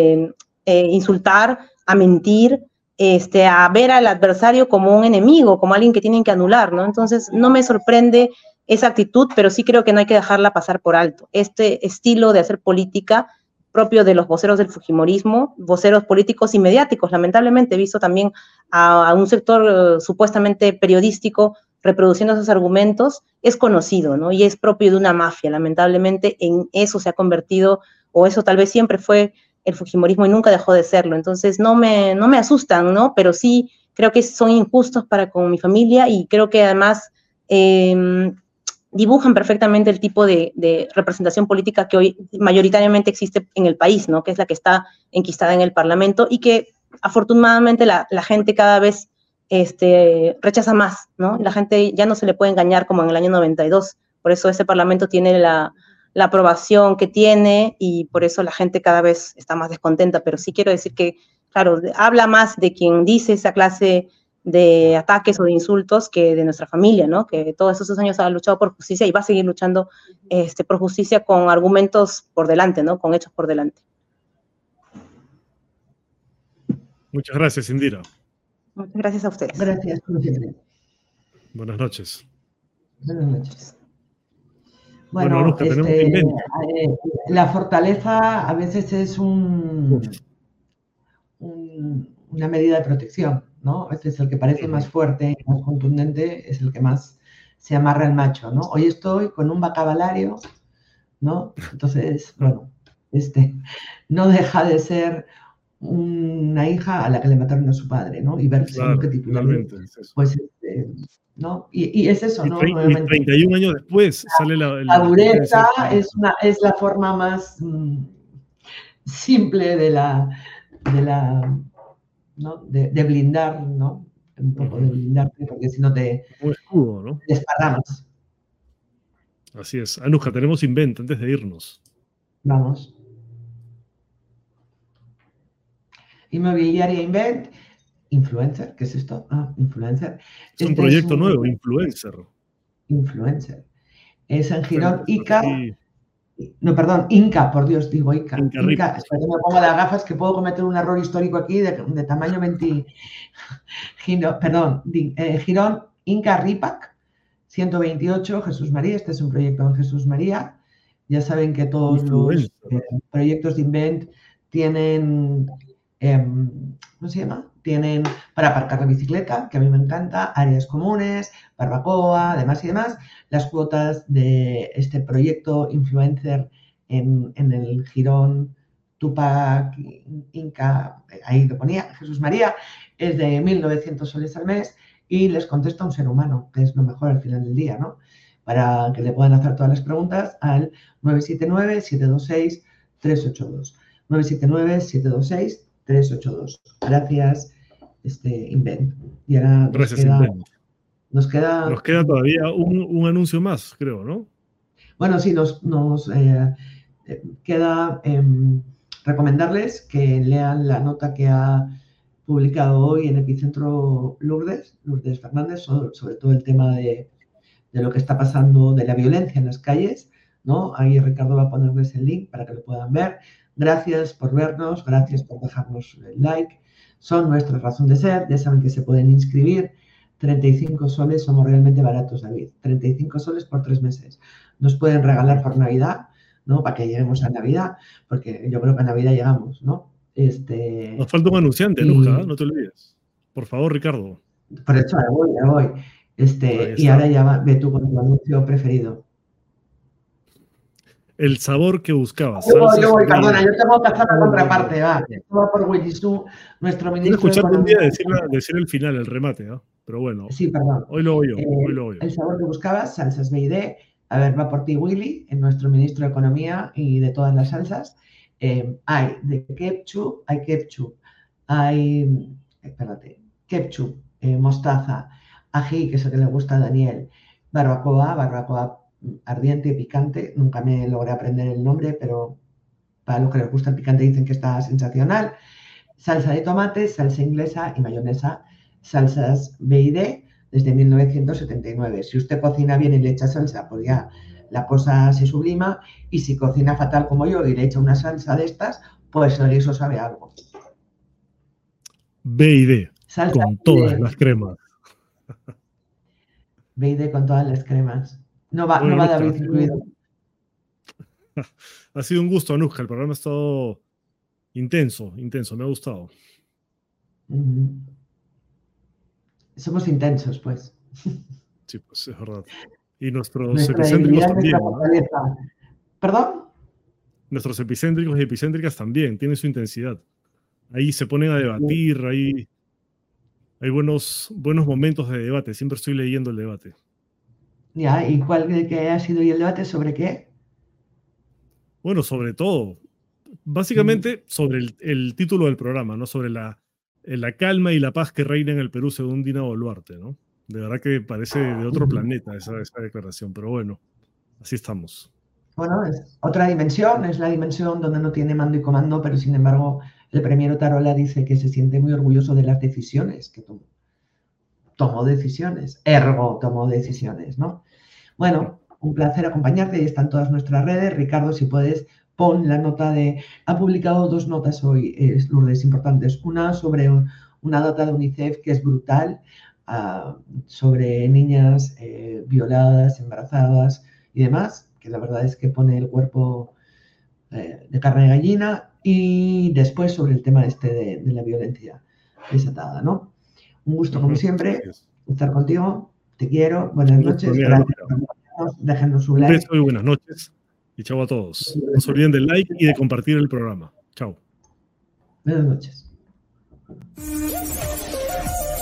insultar, a mentir, a ver al adversario como un enemigo, como alguien que tienen que anular, ¿no? Entonces, no me sorprende esa actitud, pero sí creo que no hay que dejarla pasar por alto. Este estilo de hacer política propio de los voceros del fujimorismo, voceros políticos y mediáticos, lamentablemente he visto también a un sector supuestamente periodístico reproduciendo esos argumentos, es conocido, ¿no? Y es propio de una mafia, lamentablemente en eso se ha convertido, o eso tal vez siempre fue el fujimorismo y nunca dejó de serlo. Entonces no me asustan, ¿no? Pero sí creo que son injustos para con mi familia y creo que además dibujan perfectamente el tipo de representación política que hoy mayoritariamente existe en el país, ¿no? Que es la que está enquistada en el Parlamento y que afortunadamente la gente cada vez rechaza más, ¿no? La gente ya no se le puede engañar como en el año 92, por eso ese Parlamento tiene la aprobación que tiene y por eso la gente cada vez está más descontenta, pero sí quiero decir que, claro, habla más de quien dice esa clase de ataques o de insultos que de nuestra familia, ¿no? Que todos esos años ha luchado por justicia y va a seguir luchando por justicia con argumentos por delante, ¿no? Con hechos por delante. Muchas gracias, Indira. Muchas gracias a ustedes. Gracias, como siempre. Buenas noches. Buenas noches. Bueno, Anushka, tenemos la fortaleza a veces es una medida de protección, ¿no? A veces el que parece más fuerte, más contundente, es el que más se amarra al macho, ¿no? Hoy estoy con un vocabulario, ¿no? Entonces, bueno, no deja de ser una hija a la que le mataron a su padre, ¿no? Y ver claro, qué titular, pues, ¿no? Y es eso, ¿no? Y 31 años después sale la dureza es la forma más simple de blindar, ¿no? Un poco de blindarte, porque si no te escudo, ¿no? desparramas. Así es. Anushka, tenemos Invent antes de irnos. Vamos. Inmobiliaria Invent, Influencer, ¿qué es esto? Ah, Influencer. Es un proyecto nuevo, Influencer. Influencer. Es en Girón, Ica. No, perdón, Inca, por Dios, digo Ica. Inca, espera que me pongo las gafas que puedo cometer un error histórico aquí de tamaño 20. Girón, Inca Ripac, 128, Jesús María. Este es un proyecto en Jesús María. Ya saben que todos los proyectos de Invent tienen, ¿cómo se llama? Tienen para aparcar la bicicleta, que a mí me encanta, áreas comunes, barbacoa, demás y demás. Las cuotas de este proyecto Influencer en el Girón Tupac Inca, ahí lo ponía, Jesús María, es de 1.900 soles al mes y les contesta un ser humano, que es lo mejor al final del día, ¿no? Para que le puedan hacer todas las preguntas al 979-726-382. 979-726-382. Gracias Invent. Y ahora Gracias, Invent. Nos queda todavía un anuncio más, creo, ¿no? Bueno, sí, nos queda recomendarles que lean la nota que ha publicado hoy en Epicentro Lourdes Fernández, sobre todo el tema de lo que está pasando, de la violencia en las calles, ¿no? Ahí Ricardo va a ponerles el link para que lo puedan ver. Gracias por vernos, gracias por dejarnos el like. Son nuestra razón de ser, ya saben que se pueden inscribir. 35 soles, somos realmente baratos, David. 35 soles por 3 meses. Nos pueden regalar por Navidad, ¿no? Para que lleguemos a Navidad, porque yo creo que a Navidad llegamos, ¿no? Nos falta un anunciante, Anuska, no te olvides. Por favor, Ricardo. Por eso, ya voy. Y ahora ya ve tú con tu anuncio preferido. El sabor que buscabas. Yo voy, perdona, yo tengo que hacer la contraparte, va. Esto va por Willy Su, nuestro ministro. Quiero escucharte un día decir el final, el remate, ¿no? Pero bueno. Sí, perdón. Hoy lo oigo, El sabor que buscabas, salsas B&D. A ver, va por ti, Willy, nuestro ministro de Economía y de todas las salsas. Hay de ketchup, hay ketchup, mostaza, ají, que es el que le gusta a Daniel, barbacoa ardiente, picante, nunca me logré aprender el nombre, pero para los que les gusta el picante dicen que está sensacional, salsa de tomate, salsa inglesa y mayonesa, salsas B&D desde 1979. Si usted cocina bien y le echa salsa, pues ya la cosa se sublima, y si cocina fatal como yo y le echa una salsa de estas, pues el guiso sabe algo. B&D, con todas las cremas. B&D con todas las cremas. No va David incluido. Ha sido un gusto, Anuska. El programa ha estado intenso, me ha gustado. Somos intensos, pues. Sí, pues es verdad. Y nuestros epicéntricos también, ¿no? ¿Perdón? Nuestros epicéntricos y epicéntricas también tienen su intensidad. Ahí se ponen a debatir, hay buenos momentos de debate. Siempre estoy leyendo el debate. Ya, ¿y cuál que ha sido el debate? ¿Sobre qué? Bueno, sobre todo. Básicamente sobre el título del programa, ¿no? Sobre la calma y la paz que reina en el Perú según Dina Boluarte, ¿no? De verdad que parece de otro planeta esa declaración, pero bueno, así estamos. Bueno, es otra dimensión, es la dimensión donde no tiene mando y comando, pero sin embargo el premier Otarola dice que se siente muy orgulloso de las decisiones que tomó. Tomó decisiones, tomó decisiones, ¿no? Bueno, un placer acompañarte, ahí están todas nuestras redes. Ricardo, si puedes, pon la nota ha publicado 2 notas hoy, Lourdes, importantes. Una sobre una nota de UNICEF que es brutal, sobre niñas violadas, embarazadas y demás, que la verdad es que pone el cuerpo de carne de gallina, y después sobre el tema de la violencia desatada, ¿no? Un gusto, como siempre, estar contigo. Te quiero. Buenas noches. Gracias. Déjenos un like. Un beso y buenas noches. Y chao a todos. No se olviden del like y de compartir el programa. Chao. Buenas noches.